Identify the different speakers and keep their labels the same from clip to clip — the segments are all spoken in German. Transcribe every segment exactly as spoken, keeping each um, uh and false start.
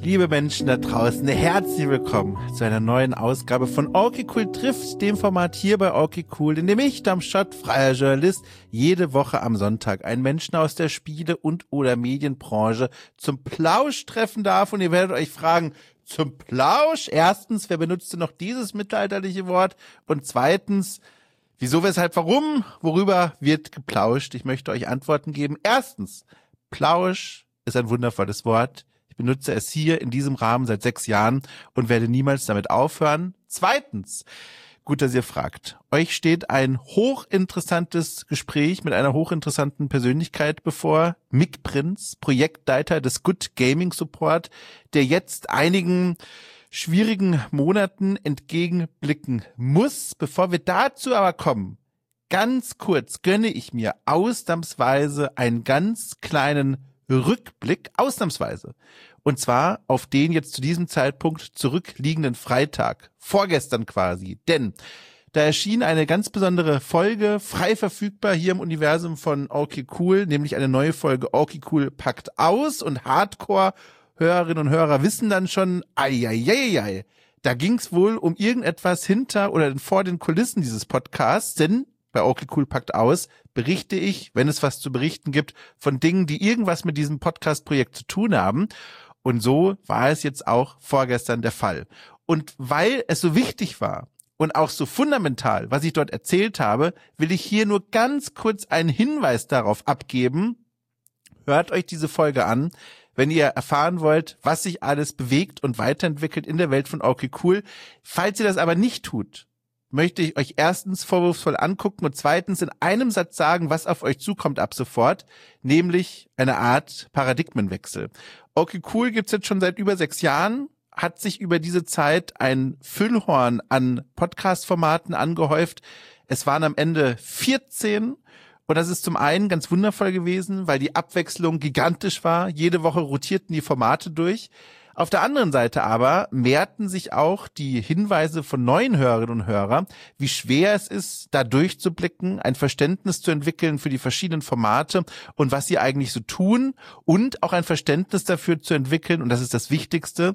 Speaker 1: Liebe Menschen da draußen, herzlich willkommen zu einer neuen Ausgabe von Okay Cool trifft, dem Format hier bei Okay Cool, in dem ich, Darmstadt, freier Journalist, jede Woche am Sonntag einen Menschen aus der Spiele- und oder Medienbranche zum Plausch treffen darf. Und ihr werdet euch fragen, zum Plausch? Erstens, wer benutzte noch dieses mittelalterliche Wort? Und zweitens, wieso, weshalb, warum? Worüber wird geplauscht? Ich möchte euch Antworten geben. Erstens, Plausch ist ein wundervolles Wort. Ich benutze es hier in diesem Rahmen seit sechs Jahren und werde niemals damit aufhören. Zweitens, gut, dass ihr fragt. Euch steht ein hochinteressantes Gespräch mit einer hochinteressanten Persönlichkeit bevor. Mick Prinz, Projektleiter des Good Gaming Support, der jetzt einigen schwierigen Monaten entgegenblicken muss. Bevor wir dazu aber kommen, ganz kurz gönne ich mir ausnahmsweise einen ganz kleinen Rückblick, ausnahmsweise. Und zwar auf den jetzt zu diesem Zeitpunkt zurückliegenden Freitag, vorgestern quasi. Denn da erschien eine ganz besondere Folge, frei verfügbar hier im Universum von Okay Cool, nämlich eine neue Folge Okay Cool packt aus. Und Hardcore-Hörerinnen und Hörer wissen dann schon, ai, ai, ai, ai, da ging's wohl um irgendetwas hinter oder vor den Kulissen dieses Podcasts, denn bei Okay Cool packt aus berichte ich, wenn es was zu berichten gibt, von Dingen, die irgendwas mit diesem Podcast-Projekt zu tun haben. Und so war es jetzt auch vorgestern der Fall. Und weil es so wichtig war und auch so fundamental, was ich dort erzählt habe, will ich hier nur ganz kurz einen Hinweis darauf abgeben. Hört euch diese Folge an, wenn ihr erfahren wollt, was sich alles bewegt und weiterentwickelt in der Welt von Okay Cool. Falls ihr das aber nicht tut, möchte ich euch erstens vorwurfsvoll angucken und zweitens in einem Satz sagen, was auf euch zukommt ab sofort, nämlich eine Art Paradigmenwechsel. Okay Cool gibt's jetzt schon seit über sechs Jahren, hat sich über diese Zeit ein Füllhorn an Podcast-Formaten angehäuft. Es waren am Ende vierzehn und das ist zum einen ganz wundervoll gewesen, weil die Abwechslung gigantisch war. Jede Woche rotierten die Formate durch. Auf der anderen Seite aber mehrten sich auch die Hinweise von neuen Hörerinnen und Hörern, wie schwer es ist, da durchzublicken, ein Verständnis zu entwickeln für die verschiedenen Formate und was sie eigentlich so tun und auch ein Verständnis dafür zu entwickeln, und das ist das Wichtigste,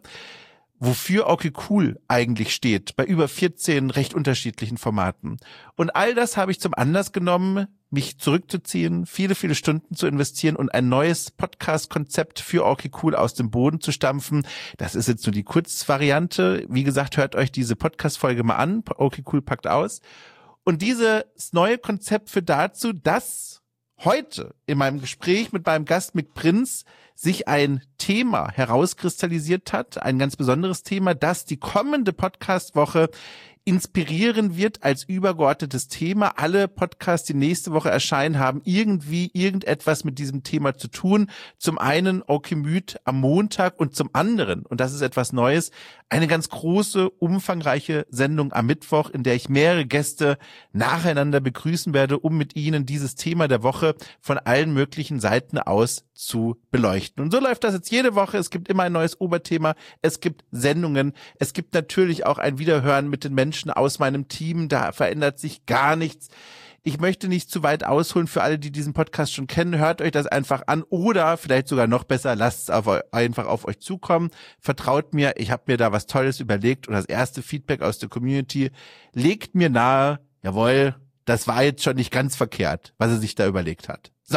Speaker 1: wofür Okay Cool eigentlich steht, bei über vierzehn recht unterschiedlichen Formaten. Und all das habe ich zum Anlass genommen, mich zurückzuziehen, viele, viele Stunden zu investieren und ein neues Podcast-Konzept für Okay Cool aus dem Boden zu stampfen. Das ist jetzt nur die Kurzvariante. Wie gesagt, hört euch diese Podcast-Folge mal an. Okay Cool packt aus. Und dieses neue Konzept führt dazu, dass heute in meinem Gespräch mit meinem Gast Mick Prinz sich ein Thema herauskristallisiert hat, ein ganz besonderes Thema, das die kommende Podcast-Woche inspirieren wird als übergeordnetes Thema. Alle Podcasts, die nächste Woche erscheinen, haben irgendwie irgendetwas mit diesem Thema zu tun. Zum einen Okay Müd am Montag und zum anderen, und das ist etwas Neues, eine ganz große, umfangreiche Sendung am Mittwoch, in der ich mehrere Gäste nacheinander begrüßen werde, um mit ihnen dieses Thema der Woche von allen möglichen Seiten aus zu beleuchten. Und so läuft das jetzt jede Woche. Es gibt immer ein neues Oberthema. Es gibt Sendungen. Es gibt natürlich auch ein Wiederhören mit den Menschen aus meinem Team. Da verändert sich gar nichts. Ich möchte nicht zu weit ausholen für alle, die diesen Podcast schon kennen. Hört euch das einfach an oder vielleicht sogar noch besser, lasst es auf, einfach auf euch zukommen. Vertraut mir, ich habe mir da was Tolles überlegt und das erste Feedback aus der Community legt mir nahe, jawohl, das war jetzt schon nicht ganz verkehrt, was er sich da überlegt hat. So,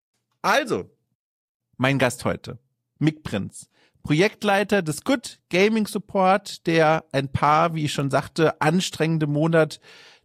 Speaker 1: also, mein Gast heute, Mick Prinz, Projektleiter des Good Gaming Support, der ein paar, wie ich schon sagte, anstrengende Monate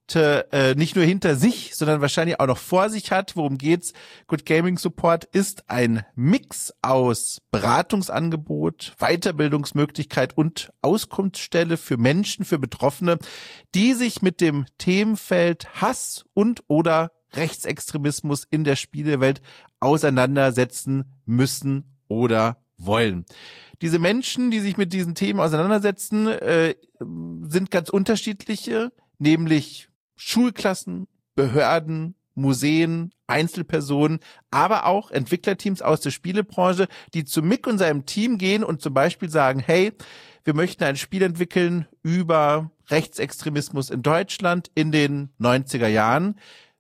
Speaker 1: äh, nicht nur hinter sich, sondern wahrscheinlich auch noch vor sich hat. Worum geht's? Good Gaming Support ist ein Mix aus Beratungsangebot, Weiterbildungsmöglichkeit und Auskunftsstelle für Menschen, für Betroffene, die sich mit dem Themenfeld Hass und oder Rechtsextremismus in der Spielewelt auseinandersetzen müssen oder wollen. Diese Menschen, die sich mit diesen Themen auseinandersetzen, äh, sind ganz unterschiedliche, nämlich Schulklassen, Behörden, Museen, Einzelpersonen, aber auch Entwicklerteams aus der Spielebranche, die zu Mick und seinem Team gehen und zum Beispiel sagen, hey, wir möchten ein Spiel entwickeln über Rechtsextremismus in Deutschland in den neunziger Jahren.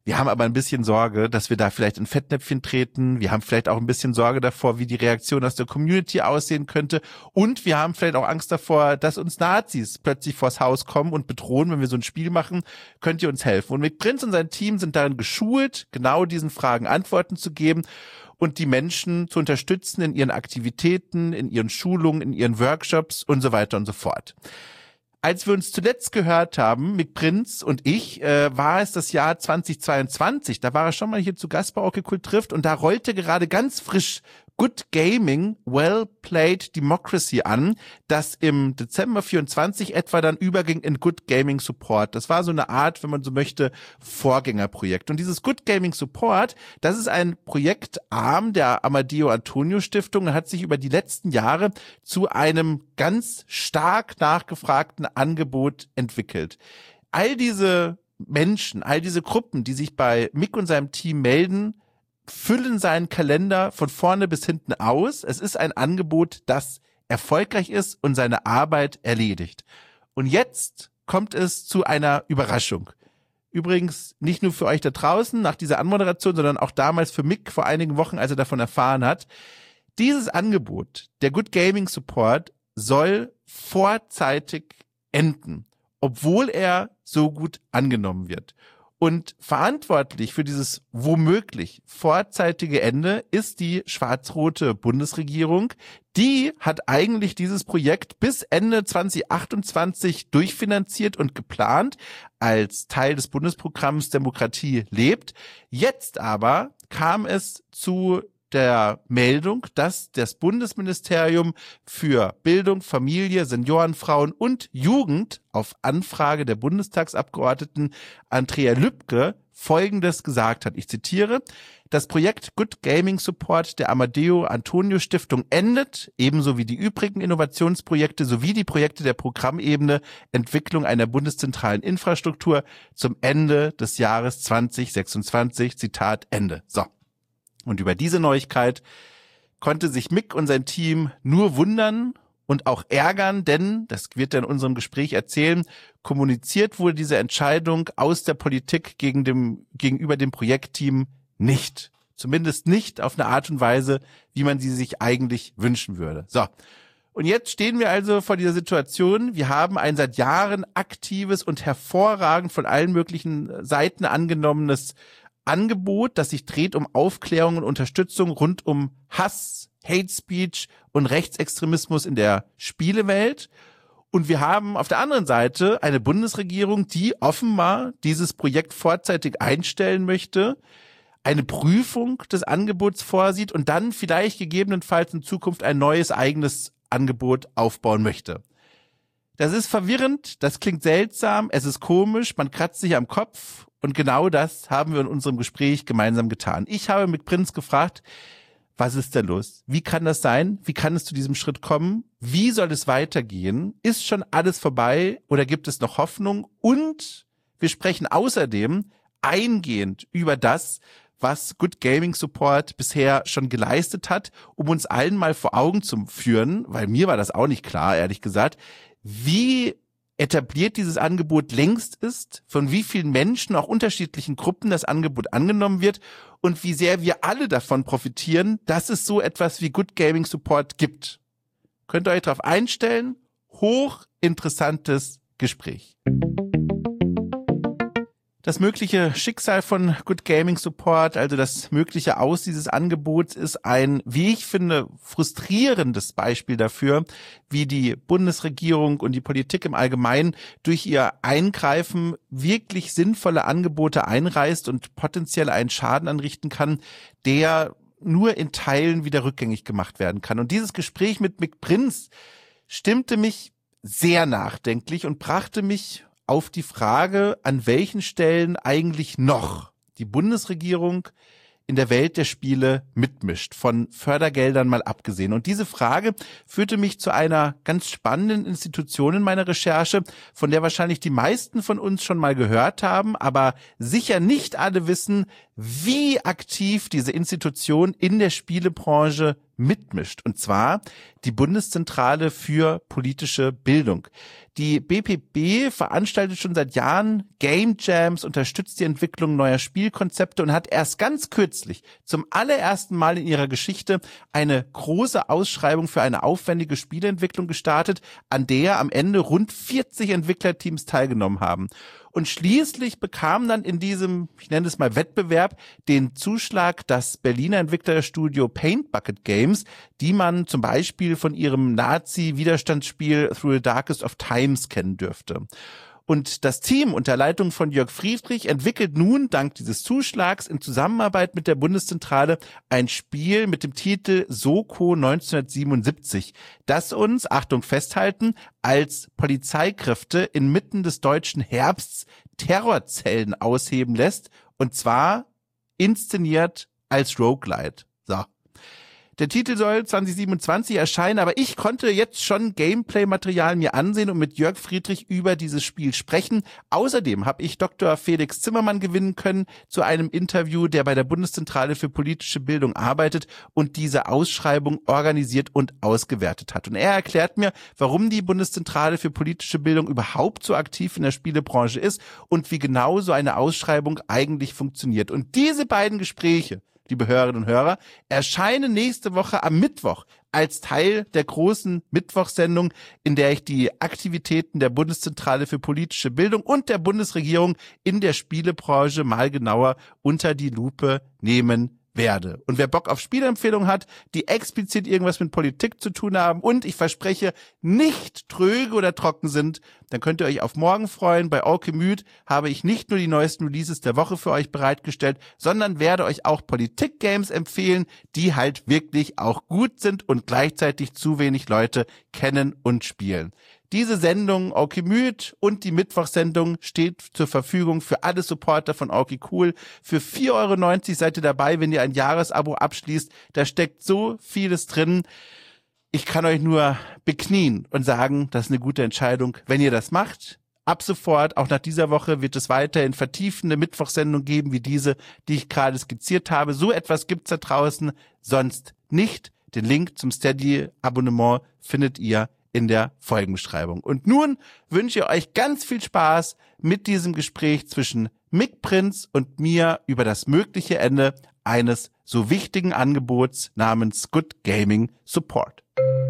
Speaker 1: Wir haben aber ein bisschen Sorge, dass wir da vielleicht in Fettnäpfchen treten. Wir haben vielleicht auch ein bisschen Sorge davor, wie die Reaktion aus der Community aussehen könnte. Und wir haben vielleicht auch Angst davor, dass uns Nazis plötzlich vors Haus kommen und bedrohen, wenn wir so ein Spiel machen. Könnt ihr uns helfen? Und Mick Prinz und sein Team sind darin geschult, genau diesen Fragen Antworten zu geben und die Menschen zu unterstützen in ihren Aktivitäten, in ihren Schulungen, in ihren Workshops und so weiter und so fort. Als wir uns zuletzt gehört haben, Mick Prinz und ich, äh, war es das Jahr zweitausendzweiundzwanzig. Da war er schon mal hier zu Gast bei Okay Cool trifft und da rollte gerade ganz frisch Good Gaming, Well Played Democracy an, das im Dezember vierundzwanzig etwa dann überging in Good Gaming Support. Das war so eine Art, wenn man so möchte, Vorgängerprojekt. Und dieses Good Gaming Support, das ist ein Projektarm der Amadeo Antonio Stiftung und hat sich über die letzten Jahre zu einem ganz stark nachgefragten Angebot entwickelt. All diese Menschen, all diese Gruppen, die sich bei Mick und seinem Team melden, füllen seinen Kalender von vorne bis hinten aus. Es ist ein Angebot, das erfolgreich ist und seine Arbeit erledigt. Und jetzt kommt es zu einer Überraschung. Übrigens nicht nur für euch da draußen nach dieser Anmoderation, sondern auch damals für Mick vor einigen Wochen, als er davon erfahren hat. Dieses Angebot, der Good Gaming Support, soll vorzeitig enden, obwohl er so gut angenommen wird. Und verantwortlich für dieses womöglich vorzeitige Ende ist die schwarz-rote Bundesregierung. Die hat eigentlich dieses Projekt bis Ende zwanzig achtundzwanzig durchfinanziert und geplant als Teil des Bundesprogramms Demokratie lebt. Jetzt aber kam es zu der Meldung, dass das Bundesministerium für Bildung, Familie, Senioren, Frauen und Jugend auf Anfrage der Bundestagsabgeordneten Andrea Lübke Folgendes gesagt hat. Ich zitiere: Das Projekt Good Gaming Support der Amadeo Antonio Stiftung endet, ebenso wie die übrigen Innovationsprojekte sowie die Projekte der Programmebene Entwicklung einer bundeszentralen Infrastruktur zum Ende des Jahres zwanzig sechsundzwanzig. Zitat Ende. So. Und über diese Neuigkeit konnte sich Mick und sein Team nur wundern und auch ärgern, denn, das wird er in unserem Gespräch erzählen, kommuniziert wurde diese Entscheidung aus der Politik gegen dem, gegenüber dem Projektteam nicht. Zumindest nicht auf eine Art und Weise, wie man sie sich eigentlich wünschen würde. So. Und jetzt stehen wir also vor dieser Situation. Wir haben ein seit Jahren aktives und hervorragend von allen möglichen Seiten angenommenes Angebot, das sich dreht um Aufklärung und Unterstützung rund um Hass, Hate Speech und Rechtsextremismus in der Spielewelt. Und wir haben auf der anderen Seite eine Bundesregierung, die offenbar dieses Projekt vorzeitig einstellen möchte, eine Prüfung des Angebots vorsieht und dann vielleicht gegebenenfalls in Zukunft ein neues eigenes Angebot aufbauen möchte. Das ist verwirrend, das klingt seltsam, es ist komisch, man kratzt sich am Kopf. Und genau das haben wir in unserem Gespräch gemeinsam getan. Ich habe Mick Prinz gefragt, was ist da los? Wie kann das sein? Wie kann es zu diesem Schritt kommen? Wie soll es weitergehen? Ist schon alles vorbei oder gibt es noch Hoffnung? Und wir sprechen außerdem eingehend über das, was Good Gaming Support bisher schon geleistet hat, um uns allen mal vor Augen zu führen, weil mir war das auch nicht klar, ehrlich gesagt, wie etabliert dieses Angebot längst ist, von wie vielen Menschen, auch unterschiedlichen Gruppen das Angebot angenommen wird und wie sehr wir alle davon profitieren, dass es so etwas wie Good Gaming Support gibt. Könnt ihr euch darauf einstellen? Hochinteressantes Gespräch. Das mögliche Schicksal von Good Gaming Support, also das mögliche Aus dieses Angebots, ist ein, wie ich finde, frustrierendes Beispiel dafür, wie die Bundesregierung und die Politik im Allgemeinen durch ihr Eingreifen wirklich sinnvolle Angebote einreißt und potenziell einen Schaden anrichten kann, der nur in Teilen wieder rückgängig gemacht werden kann. Und dieses Gespräch mit Mick Prinz stimmte mich sehr nachdenklich und brachte mich auf die Frage, an welchen Stellen eigentlich noch die Bundesregierung in der Welt der Spiele mitmischt, von Fördergeldern mal abgesehen. Und diese Frage führte mich zu einer ganz spannenden Institution in meiner Recherche, von der wahrscheinlich die meisten von uns schon mal gehört haben, aber sicher nicht alle wissen, wie aktiv diese Institution in der Spielebranche mitmischt. Und zwar die Bundeszentrale für politische Bildung. Die B P B veranstaltet schon seit Jahren Game Jams, unterstützt die Entwicklung neuer Spielkonzepte und hat erst ganz kürzlich zum allerersten Mal in ihrer Geschichte eine große Ausschreibung für eine aufwendige Spieleentwicklung gestartet, an der am Ende rund vierzig Entwicklerteams teilgenommen haben. Und schließlich bekam dann in diesem, ich nenne es mal Wettbewerb, den Zuschlag das Berliner Entwicklerstudio Paint Bucket Games, die man zum Beispiel von ihrem Nazi-Widerstandsspiel Through the Darkest of Times kennen dürfte. Und das Team unter Leitung von Jörg Friedrich entwickelt nun dank dieses Zuschlags in Zusammenarbeit mit der Bundeszentrale ein Spiel mit dem Titel Soko neunzehnhundertsiebenundsiebzig, das uns, Achtung festhalten, als Polizeikräfte inmitten des deutschen Herbsts Terrorzellen ausheben lässt, und zwar inszeniert als Roguelite. So. Der Titel soll zwanzig siebenundzwanzig erscheinen, aber ich konnte jetzt schon Gameplay-Material mir ansehen und mit Jörg Friedrich über dieses Spiel sprechen. Außerdem habe ich Doktor Felix Zimmermann gewinnen können zu einem Interview, der bei der Bundeszentrale für politische Bildung arbeitet und diese Ausschreibung organisiert und ausgewertet hat. Und er erklärt mir, warum die Bundeszentrale für politische Bildung überhaupt so aktiv in der Spielebranche ist und wie genau so eine Ausschreibung eigentlich funktioniert. Und diese beiden Gespräche, liebe Hörerinnen und Hörer, erscheinen nächste Woche am Mittwoch als Teil der großen Mittwochsendung, in der ich die Aktivitäten der Bundeszentrale für politische Bildung und der Bundesregierung in der Spielebranche mal genauer unter die Lupe nehmen werde. Und wer Bock auf Spielempfehlungen hat, die explizit irgendwas mit Politik zu tun haben und ich verspreche, nicht tröge oder trocken sind, dann könnt ihr euch auf morgen freuen. Bei Orkemüd habe ich nicht nur die neuesten Releases der Woche für euch bereitgestellt, sondern werde euch auch Politik-Games empfehlen, die halt wirklich auch gut sind und gleichzeitig zu wenig Leute kennen und spielen. Diese Sendung Orkemüd und die Mittwochsendung steht zur Verfügung für alle Supporter von Orky Cool. Für vier Euro neunzig seid ihr dabei, wenn ihr ein Jahresabo abschließt. Da steckt so vieles drin. Ich kann euch nur beknien und sagen, das ist eine gute Entscheidung, wenn ihr das macht. Ab sofort, auch nach dieser Woche, wird es weiterhin vertiefende Mittwochsendungen geben, wie diese, die ich gerade skizziert habe. So etwas gibt's da draußen sonst nicht. Den Link zum Steady-Abonnement findet ihr in der Folgenbeschreibung. Und nun wünsche ich euch ganz viel Spaß mit diesem Gespräch zwischen Mick Prinz und mir über das mögliche Ende eines so wichtigen Angebots namens Good Gaming Support.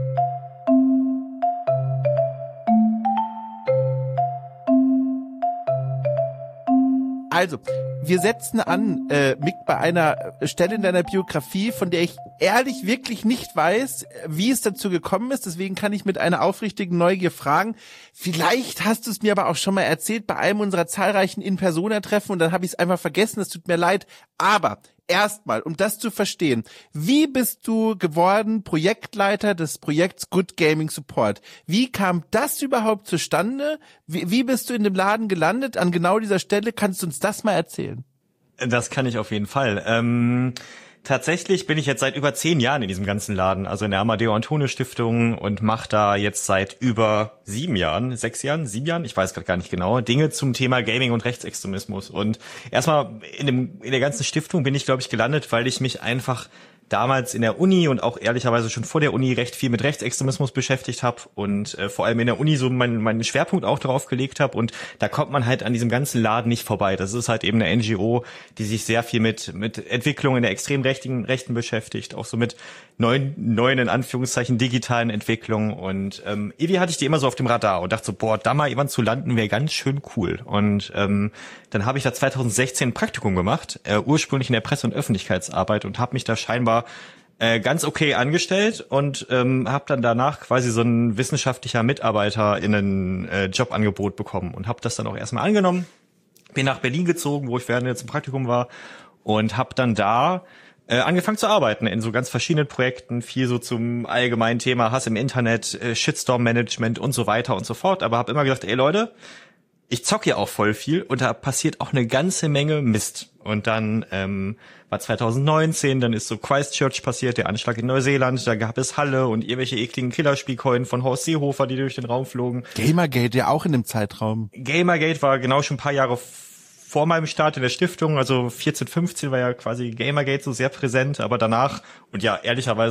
Speaker 1: Also, wir setzen an, äh, Mick, bei einer Stelle in deiner Biografie, von der ich ehrlich wirklich nicht weiß, wie es dazu gekommen ist. Deswegen kann ich mit einer aufrichtigen Neugier fragen. Vielleicht hast du es mir aber auch schon mal erzählt bei einem unserer zahlreichen In-Persona-Treffen und dann habe ich es einfach vergessen. Es tut mir leid. Aber erstmal, um das zu verstehen, wie bist du geworden Projektleiter des Projekts Good Gaming Support? Wie kam das überhaupt zustande? Wie, wie bist du in dem Laden gelandet an genau dieser Stelle? Kannst du uns das mal erzählen?
Speaker 2: Das kann ich auf jeden Fall. Ähm, tatsächlich bin ich jetzt seit über zehn Jahren in diesem ganzen Laden, also in der Amadeo Antonio Stiftung, und mache da jetzt seit über sieben Jahren, sechs Jahren, sieben Jahren, ich weiß gerade gar nicht genau, Dinge zum Thema Gaming und Rechtsextremismus. Und erstmal in dem in der ganzen Stiftung bin ich, glaube ich, gelandet, weil ich mich einfach damals in der Uni und auch ehrlicherweise schon vor der Uni recht viel mit Rechtsextremismus beschäftigt habe und äh, vor allem in der Uni so meinen meinen Schwerpunkt auch darauf gelegt habe, und da kommt man halt an diesem ganzen Laden nicht vorbei. Das ist halt eben eine N G O, die sich sehr viel mit mit Entwicklung in der extrem rechten Rechten beschäftigt, auch so mit neuen neuen in Anführungszeichen digitalen Entwicklungen, und ähm, irgendwie hatte ich die immer so auf dem Radar und dachte so, boah, da mal jemand zu landen wäre ganz schön cool. Und ähm, dann habe ich da zwanzig sechzehn ein Praktikum gemacht, äh, ursprünglich in der Presse- und Öffentlichkeitsarbeit, und habe mich da scheinbar äh, ganz okay angestellt und ähm, habe dann danach quasi so ein wissenschaftlicher Mitarbeiter in ein äh, Jobangebot bekommen und habe das dann auch erstmal angenommen. Bin nach Berlin gezogen, wo ich während jetzt im Praktikum war, und habe dann da äh, angefangen zu arbeiten in so ganz verschiedenen Projekten, viel so zum allgemeinen Thema Hass im Internet, äh, Shitstorm-Management und so weiter und so fort. Aber habe immer gedacht, ey Leute, ich zocke ja auch voll viel und da passiert auch eine ganze Menge Mist. Und dann ähm, war zwanzig neunzehn, dann ist so Christchurch passiert, der Anschlag in Neuseeland, da gab es Halle und irgendwelche ekligen Killerspielkeulen von Horst Seehofer, die durch den Raum flogen.
Speaker 1: Gamergate ja auch in dem Zeitraum.
Speaker 2: Gamergate war genau schon ein paar Jahre vor meinem Start in der Stiftung, also vierzehn, fünfzehn war ja quasi Gamergate so sehr präsent, aber danach, und ja, ehrlicherweise auch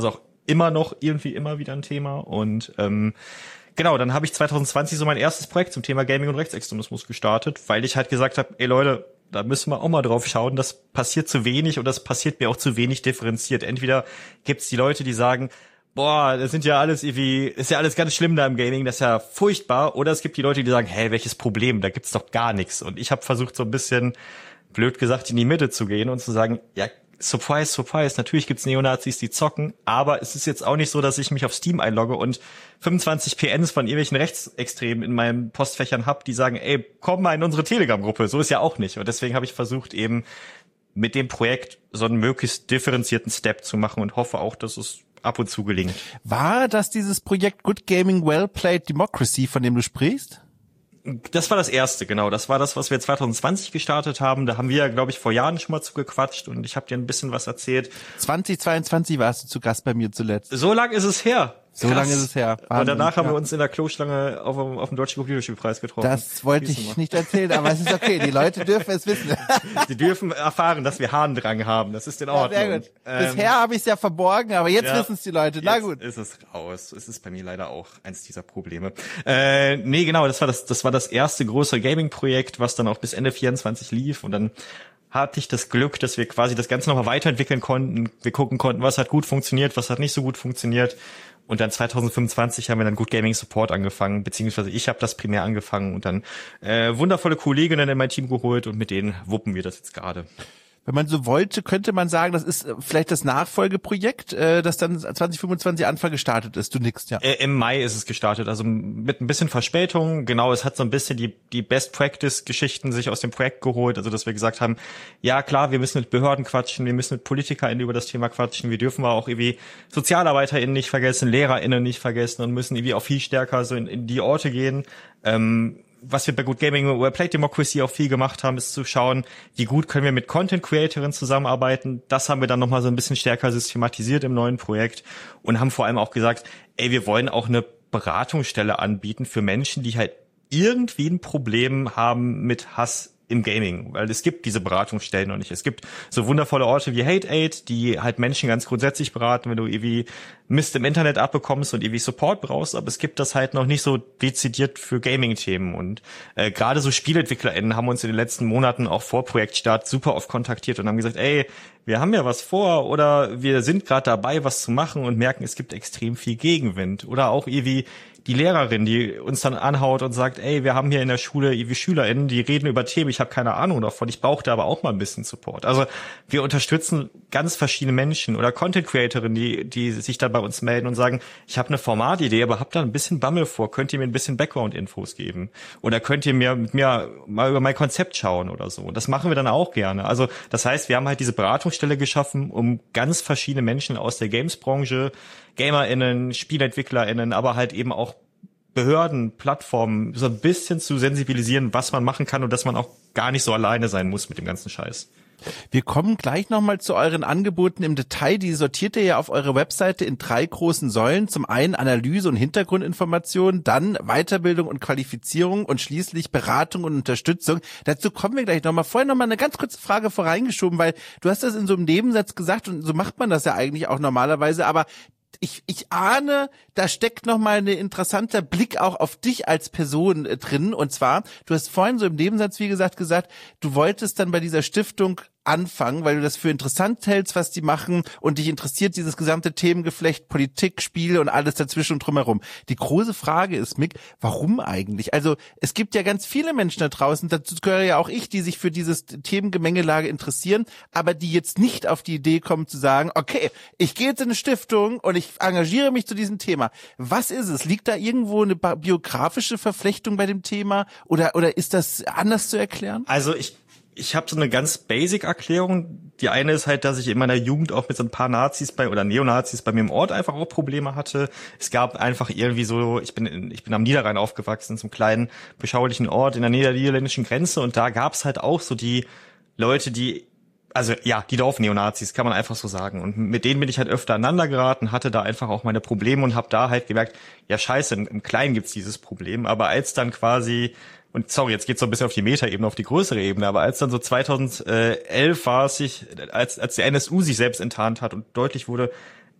Speaker 2: immer noch irgendwie immer wieder ein Thema. Und ähm, genau, dann habe ich zwanzig zwanzig so mein erstes Projekt zum Thema Gaming und Rechtsextremismus gestartet, weil ich halt gesagt habe, ey Leute, da müssen wir auch mal drauf schauen, das passiert zu wenig und das passiert mir auch zu wenig differenziert. Entweder gibt's die Leute, die sagen, boah, das sind ja alles irgendwie, ist ja alles ganz schlimm da im Gaming, das ist ja furchtbar. Oder es gibt die Leute, die sagen, hey, welches Problem, da gibt's doch gar nichts. Und ich habe versucht, so ein bisschen, blöd gesagt, in die Mitte zu gehen und zu sagen, ja, surprise, surprise, natürlich gibt's Neonazis, die zocken, aber es ist jetzt auch nicht so, dass ich mich auf Steam einlogge und fünfundzwanzig P Ns von irgendwelchen Rechtsextremen in meinen Postfächern hab, die sagen, ey, komm mal in unsere Telegram-Gruppe. So ist ja auch nicht. Und deswegen habe ich versucht, eben mit dem Projekt so einen möglichst differenzierten Step zu machen und hoffe auch, dass es ab und zu gelingt.
Speaker 1: War das dieses Projekt Good Gaming Well Played Democracy, von dem du sprichst?
Speaker 2: Das war das erste, genau. Das war das, was wir zwanzig zwanzig gestartet haben. Da haben wir ja, glaube ich, vor Jahren schon mal zugequatscht und ich habe dir ein bisschen was erzählt.
Speaker 1: zwanzig zweiundzwanzig warst du zu Gast bei mir zuletzt.
Speaker 2: So lang ist es her.
Speaker 1: So lange ist es her.
Speaker 2: Wahnsinn. Und danach haben wir uns in der Kloschlange auf dem, auf dem Deutschen Computerspielpreis getroffen.
Speaker 1: Das wollte ich nicht erzählen, aber es ist okay. Die Leute dürfen es wissen.
Speaker 2: Die dürfen erfahren, dass wir Harndrang haben. Das ist in Ordnung.
Speaker 1: Ja, sehr gut.
Speaker 2: Ähm,
Speaker 1: Bisher habe ich es ja verborgen, aber jetzt
Speaker 2: ja,
Speaker 1: wissen es die Leute. Na gut.
Speaker 2: Jetzt ist es raus. Es ist bei mir leider auch eins dieser Probleme. Äh, nee, genau, das war das, das war das erste große Gaming-Projekt, was dann auch bis Ende vierundzwanzig lief und dann hatte ich das Glück, dass wir quasi das Ganze nochmal weiterentwickeln konnten. Wir gucken konnten, was hat gut funktioniert, was hat nicht so gut funktioniert. Und dann zwanzig fünfundzwanzig haben wir dann Good Gaming Support angefangen, beziehungsweise ich habe das primär angefangen und dann äh, wundervolle Kolleginnen in mein Team geholt und mit denen wuppen wir das jetzt gerade.
Speaker 1: Wenn man so wollte, könnte man sagen, das ist vielleicht das Nachfolgeprojekt, äh, das dann zwanzig fünfundzwanzig Anfang gestartet ist. Du nickst, ja.
Speaker 2: Äh, Im Mai ist es gestartet, also mit ein bisschen Verspätung. Genau, es hat so ein bisschen die die Best-Practice-Geschichten sich aus dem Projekt geholt. Also, dass wir gesagt haben, ja klar, wir müssen mit Behörden quatschen, wir müssen mit PolitikerInnen über das Thema quatschen. Wir dürfen aber auch irgendwie SozialarbeiterInnen nicht vergessen, LehrerInnen nicht vergessen und müssen irgendwie auch viel stärker so in, in die Orte gehen. Ähm, Was wir bei Good Gaming Well Played Democracy auch viel gemacht haben, ist zu schauen, wie gut können wir mit Content Creatorinnen zusammenarbeiten. Das haben wir dann nochmal so ein bisschen stärker systematisiert im neuen Projekt und haben vor allem auch gesagt, ey, wir wollen auch eine Beratungsstelle anbieten für Menschen, die halt irgendwie ein Problem haben mit Hass im Gaming, weil es gibt diese Beratungsstellen noch nicht. Es gibt so wundervolle Orte wie Hate Aid, die halt Menschen ganz grundsätzlich beraten, wenn du irgendwie Mist im Internet abbekommst und irgendwie Support brauchst, aber es gibt das halt noch nicht so dezidiert für Gaming-Themen und äh, gerade so SpielentwicklerInnen haben uns in den letzten Monaten auch vor Projektstart super oft kontaktiert und haben gesagt, ey, wir haben ja was vor oder wir sind gerade dabei, was zu machen und merken, es gibt extrem viel Gegenwind oder auch irgendwie die Lehrerin, die uns dann anhaut und sagt, ey, wir haben hier in der Schule irgendwie SchülerInnen, die reden über Themen, ich habe keine Ahnung davon, ich brauche da aber auch mal ein bisschen Support. Also wir unterstützen ganz verschiedene Menschen oder Content-Creatorinnen, die die sich dann bei uns melden und sagen, ich habe eine Formatidee, aber hab da ein bisschen Bammel vor, könnt ihr mir ein bisschen Background-Infos geben? Oder könnt ihr mir mit mir mal über mein Konzept schauen oder so? Und das machen wir dann auch gerne. Also das heißt, wir haben halt diese Beratungsstelle geschaffen, um ganz verschiedene Menschen aus der Games-Branche, GamerInnen, SpielentwicklerInnen, aber halt eben auch Behörden, Plattformen so ein bisschen zu sensibilisieren, was man machen kann und dass man auch gar nicht so alleine sein muss mit dem ganzen Scheiß.
Speaker 1: Wir kommen gleich nochmal zu euren Angeboten im Detail. Die sortiert ihr ja auf eurer Webseite in drei großen Säulen. Zum einen Analyse und Hintergrundinformation, dann Weiterbildung und Qualifizierung und schließlich Beratung und Unterstützung. Dazu kommen wir gleich nochmal. Vorher nochmal eine ganz kurze Frage voreingeschoben, weil du hast das in so einem Nebensatz gesagt und so macht man das ja eigentlich auch normalerweise, aber Ich, ich ahne, da steckt noch mal ein interessanter Blick auch auf dich als Person äh, drin. Und zwar, du hast vorhin so im Nebensatz, wie gesagt, gesagt, du wolltest dann bei dieser Stiftung anfangen, weil du das für interessant hältst, was die machen und dich interessiert dieses gesamte Themengeflecht, Politik, Spiele und alles dazwischen und drumherum. Die große Frage ist, Mick, warum eigentlich? Also es gibt ja ganz viele Menschen da draußen, dazu gehöre ja auch ich, die sich für dieses Themengemengelage interessieren, aber die jetzt nicht auf die Idee kommen zu sagen, okay, ich gehe jetzt in eine Stiftung und ich engagiere mich zu diesem Thema. Was ist es? Liegt da irgendwo eine biografische Verflechtung bei dem Thema oder oder ist das anders zu erklären?
Speaker 2: Also ich Ich habe so eine ganz basic Erklärung. Die eine ist halt, dass ich in meiner Jugend auch mit so ein paar Nazis bei oder Neonazis bei mir im Ort einfach auch Probleme hatte. Es gab einfach irgendwie so, ich bin in, ich bin am Niederrhein aufgewachsen, in so einem kleinen beschaulichen Ort in der niederländischen Grenze und da gab's halt auch so die Leute, die also ja, die Dorfneonazis, kann man einfach so sagen. Und mit denen bin ich halt öfter aneinander geraten, hatte da einfach auch meine Probleme und habe da halt gemerkt, ja scheiße, im, im Kleinen gibt's dieses Problem. Aber als dann quasi und sorry, jetzt geht's so ein bisschen auf die Metaebene, auf die größere Ebene, aber als dann so zweitausendelf war es sich, als als der N S U sich selbst enttarnt hat und deutlich wurde,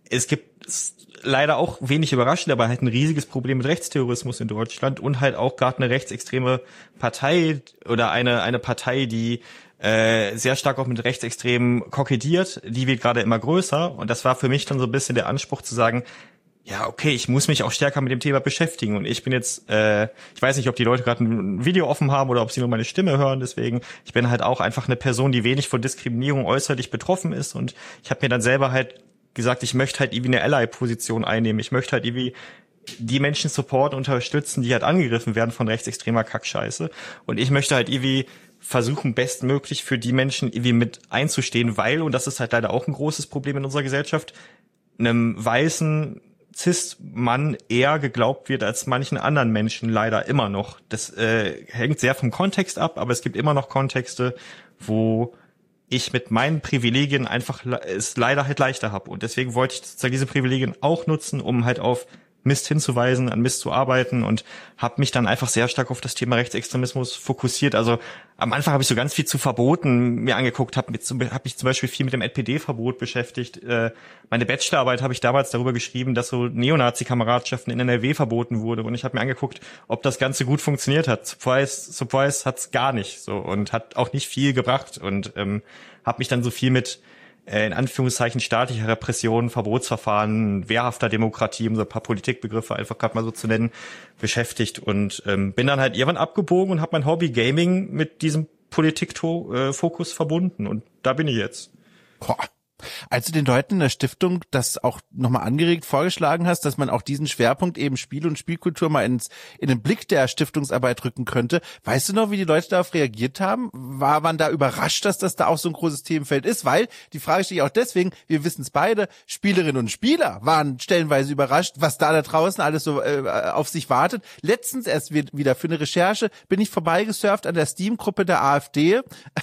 Speaker 2: es gibt leider auch wenig überraschend, aber halt ein riesiges Problem mit Rechtsterrorismus in Deutschland und halt auch gerade eine rechtsextreme Partei oder eine eine Partei, die äh, sehr stark auch mit Rechtsextremen kokettiert, die wird gerade immer größer. Und das war für mich dann so ein bisschen der Anspruch zu sagen, ja, okay, ich muss mich auch stärker mit dem Thema beschäftigen. Und ich bin jetzt, äh, ich weiß nicht, ob die Leute gerade ein Video offen haben oder ob sie nur meine Stimme hören. Deswegen, ich bin halt auch einfach eine Person, die wenig von Diskriminierung äußerlich betroffen ist. Und ich habe mir dann selber halt gesagt, ich möchte halt irgendwie eine Ally-Position einnehmen. Ich möchte halt irgendwie die Menschen supporten, unterstützen, die halt angegriffen werden von rechtsextremer Kackscheiße. Und ich möchte halt irgendwie versuchen, bestmöglich für die Menschen irgendwie mit einzustehen, weil, und das ist halt leider auch ein großes Problem in unserer Gesellschaft, einem weißen Cis-Mann eher geglaubt wird als manchen anderen Menschen leider immer noch. Das äh, hängt sehr vom Kontext ab, aber es gibt immer noch Kontexte, wo ich mit meinen Privilegien einfach es leider halt leichter habe. Und deswegen wollte ich sozusagen diese Privilegien auch nutzen, um halt auf Mist hinzuweisen, an Mist zu arbeiten und habe mich dann einfach sehr stark auf das Thema Rechtsextremismus fokussiert. Also am Anfang habe ich so ganz viel zu Verboten mir angeguckt, habe hab mich zum Beispiel viel mit dem N P D-Verbot beschäftigt. Äh, meine Bachelorarbeit habe ich damals darüber geschrieben, dass so Neonazi-Kameradschaften in N R W verboten wurde. Und ich habe mir angeguckt, ob das Ganze gut funktioniert hat. Surprise, surprise, hat's gar nicht so und hat auch nicht viel gebracht. Und ähm, habe mich dann so viel mit in Anführungszeichen staatlicher Repression, Verbotsverfahren, wehrhafter Demokratie, um so ein paar Politikbegriffe einfach gerade mal so zu nennen, beschäftigt und ähm, bin dann halt irgendwann abgebogen und habe mein Hobby Gaming mit diesem Politikfokus verbunden und da bin ich jetzt.
Speaker 1: Boah. Als du den Leuten in der Stiftung das auch nochmal angeregt vorgeschlagen hast, dass man auch diesen Schwerpunkt eben Spiel und Spielkultur mal ins, in den Blick der Stiftungsarbeit rücken könnte, weißt du noch, wie die Leute darauf reagiert haben? War man da überrascht, dass das da auch so ein großes Themenfeld ist? Weil, die Frage stehe ich auch deswegen, wir wissen es beide, Spielerinnen und Spieler waren stellenweise überrascht, was da da draußen alles so äh, auf sich wartet. Letztens erst wieder für eine Recherche bin ich vorbeigesurft an der Steam-Gruppe der AfD.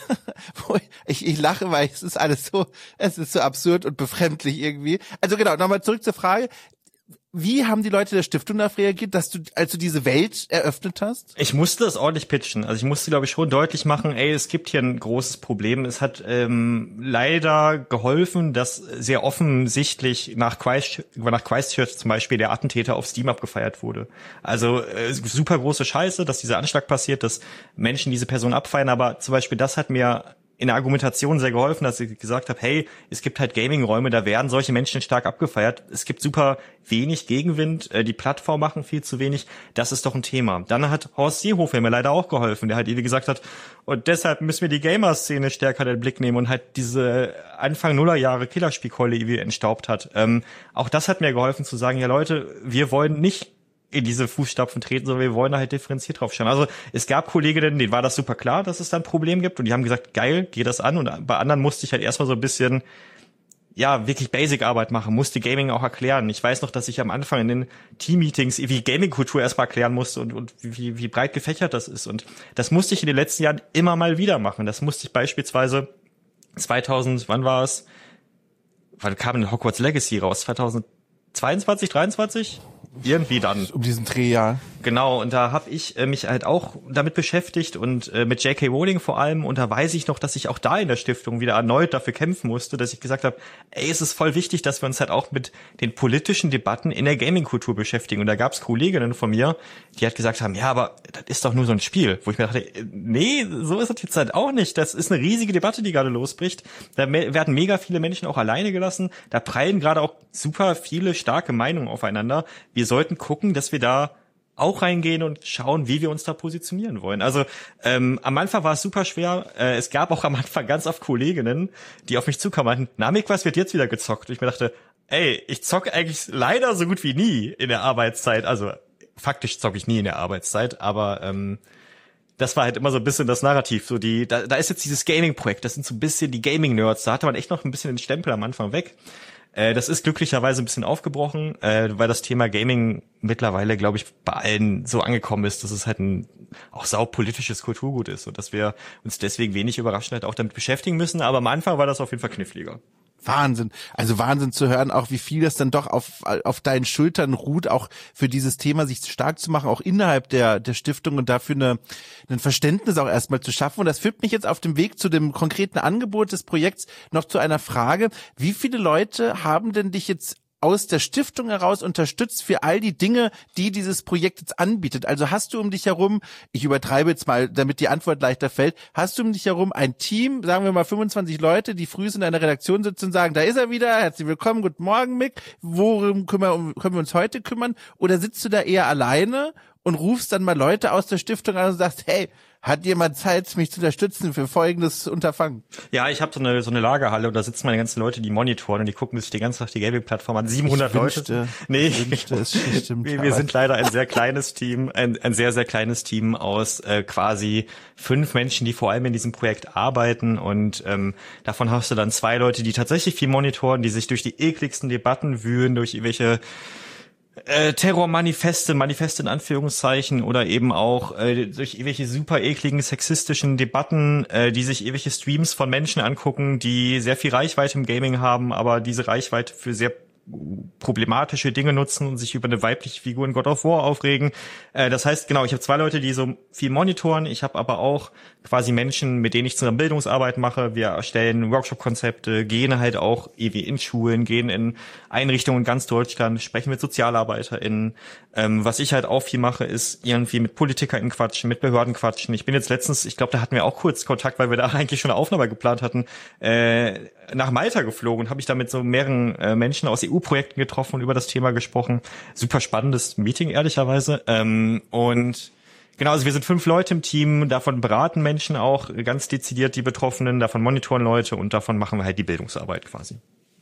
Speaker 1: Wo ich, ich lache, weil es ist alles so, es ist so absurd und befremdlich irgendwie. Also genau, nochmal zurück zur Frage. Wie haben die Leute der Stiftung darauf reagiert, dass du, als du diese Welt eröffnet hast?
Speaker 2: Ich musste das ordentlich pitchen. Also ich musste, glaube ich, schon deutlich machen, ey, es gibt hier ein großes Problem. Es hat ähm, leider geholfen, dass sehr offensichtlich nach Christchurch, nach Christchurch zum Beispiel der Attentäter auf Steam abgefeiert wurde. Also äh, super große Scheiße, dass dieser Anschlag passiert, dass Menschen diese Person abfeiern. Aber zum Beispiel das hat mir in der Argumentation sehr geholfen, dass ich gesagt habe, hey, es gibt halt Gaming-Räume, da werden solche Menschen stark abgefeiert. Es gibt super wenig Gegenwind, die Plattformen machen viel zu wenig. Das ist doch ein Thema. Dann hat Horst Seehofer mir leider auch geholfen, der halt irgendwie gesagt hat, und deshalb müssen wir die Gamer-Szene stärker in den Blick nehmen und halt diese Anfang Nullerjahre Killerspielkeule irgendwie entstaubt hat. Ähm, auch das hat mir geholfen zu sagen, ja Leute, wir wollen nicht in diese Fußstapfen treten, sondern wir wollen da halt differenziert drauf schauen. Also es gab Kolleginnen, denen war das super klar, dass es da ein Problem gibt und die haben gesagt, geil, geh das an. Und bei anderen musste ich halt erstmal so ein bisschen, ja, wirklich Basic-Arbeit machen, musste Gaming auch erklären. Ich weiß noch, dass ich am Anfang in den Team-Meetings wie Gaming-Kultur erstmal erklären musste und, und wie, wie breit gefächert das ist. Und das musste ich in den letzten Jahren immer mal wieder machen. Das musste ich beispielsweise zweitausend, wann war es? Wann kam denn Hogwarts Legacy raus? zweitausendzweiundzwanzig, dreiundzwanzig? Irgendwie dann.
Speaker 1: Um diesen Drehjahr.
Speaker 2: Genau, und da habe ich äh, mich halt auch damit beschäftigt und äh, mit J K Rowling vor allem. Und da weiß ich noch, dass ich auch da in der Stiftung wieder erneut dafür kämpfen musste, dass ich gesagt habe, ey, es ist voll wichtig, dass wir uns halt auch mit den politischen Debatten in der Gaming-Kultur beschäftigen. Und da gab es Kolleginnen von mir, die halt gesagt haben, ja, aber das ist doch nur so ein Spiel. Wo ich mir dachte, nee, so ist das jetzt halt auch nicht. Das ist eine riesige Debatte, die gerade losbricht. Da me- werden mega viele Menschen auch alleine gelassen. Da prallen gerade auch super viele starke Meinungen aufeinander. Wir sollten gucken, dass wir da auch reingehen und schauen, wie wir uns da positionieren wollen. Also ähm, am Anfang war es super schwer. Äh, es gab auch am Anfang ganz oft Kolleginnen, die auf mich zukamen und meinten, Namik, was wird jetzt wieder gezockt? Und ich mir dachte, ey, ich zocke eigentlich leider so gut wie nie in der Arbeitszeit. Also faktisch zocke ich nie in der Arbeitszeit, aber ähm, das war halt immer so ein bisschen das Narrativ. So die, da, da ist jetzt dieses Gaming-Projekt, das sind so ein bisschen die Gaming-Nerds. Da hatte man echt noch ein bisschen den Stempel am Anfang weg. Das ist glücklicherweise ein bisschen aufgebrochen, weil das Thema Gaming mittlerweile, glaube ich, bei allen so angekommen ist, dass es halt ein auch saupolitisches Kulturgut ist und dass wir uns deswegen wenig überraschend halt auch damit beschäftigen müssen. Aber am Anfang war das auf jeden Fall kniffliger.
Speaker 1: Wahnsinn. Also Wahnsinn zu hören, auch wie viel das dann doch auf auf deinen Schultern ruht, auch für dieses Thema sich stark zu machen, auch innerhalb der der Stiftung und dafür eine, ein Verständnis auch erstmal zu schaffen. Und das führt mich jetzt auf dem Weg zu dem konkreten Angebot des Projekts noch zu einer Frage. Wie viele Leute haben denn dich jetzt aus der Stiftung heraus unterstützt für all die Dinge, die dieses Projekt jetzt anbietet? Also hast du um dich herum, ich übertreibe jetzt mal, damit die Antwort leichter fällt, hast du um dich herum ein Team, sagen wir mal fünfundzwanzig Leute, die früh in einer Redaktion sitzen und sagen, da ist er wieder, herzlich willkommen, guten Morgen Mick, worum können wir, können wir uns heute kümmern? Oder sitzt du da eher alleine und rufst dann mal Leute aus der Stiftung an und sagst, hey, hat jemand Zeit, mich zu unterstützen für folgendes Unterfangen?
Speaker 2: Ja, ich habe so eine so eine Lagerhalle und da sitzen meine ganzen Leute, die monitoren und die gucken sich die ganze Tag die Gaming-Plattform an. siebenhundert
Speaker 1: ich
Speaker 2: Leute.
Speaker 1: Wünschte,
Speaker 2: nee,
Speaker 1: wünschte, es stimmt,
Speaker 2: wir, wir sind leider ein sehr kleines Team, ein, ein sehr, sehr kleines Team aus äh, quasi fünf Menschen, die vor allem in diesem Projekt arbeiten und ähm, davon hast du dann zwei Leute, die tatsächlich viel monitoren, die sich durch die ekligsten Debatten wühlen, durch irgendwelche Äh, Terrormanifeste, Manifeste in Anführungszeichen oder eben auch äh, durch irgendwelche super ekligen sexistischen Debatten, äh, die sich irgendwelche Streams von Menschen angucken, die sehr viel Reichweite im Gaming haben, aber diese Reichweite für sehr problematische Dinge nutzen und sich über eine weibliche Figur in God of War aufregen. Äh, das heißt, genau, ich habe zwei Leute, die so viel monitoren. Ich habe aber auch quasi Menschen, mit denen ich zusammen Bildungsarbeit mache. Wir erstellen Workshop-Konzepte, gehen halt auch irgendwie in Schulen, gehen in Einrichtungen in ganz Deutschland, sprechen mit SozialarbeiterInnen. Ähm, was ich halt auch viel mache, ist irgendwie mit PolitikerInnen quatschen, mit Behörden quatschen. Ich bin jetzt letztens, ich glaube, da hatten wir auch kurz Kontakt, weil wir da eigentlich schon eine Aufnahme geplant hatten, äh, nach Malta geflogen und habe ich da mit so mehreren äh, Menschen aus E U-Projekten getroffen und über das Thema gesprochen. Super spannendes Meeting, ehrlicherweise. Ähm, und genau, also wir sind fünf Leute im Team, davon beraten Menschen auch ganz dezidiert die Betroffenen, davon monitoren Leute und davon machen wir halt die Bildungsarbeit quasi.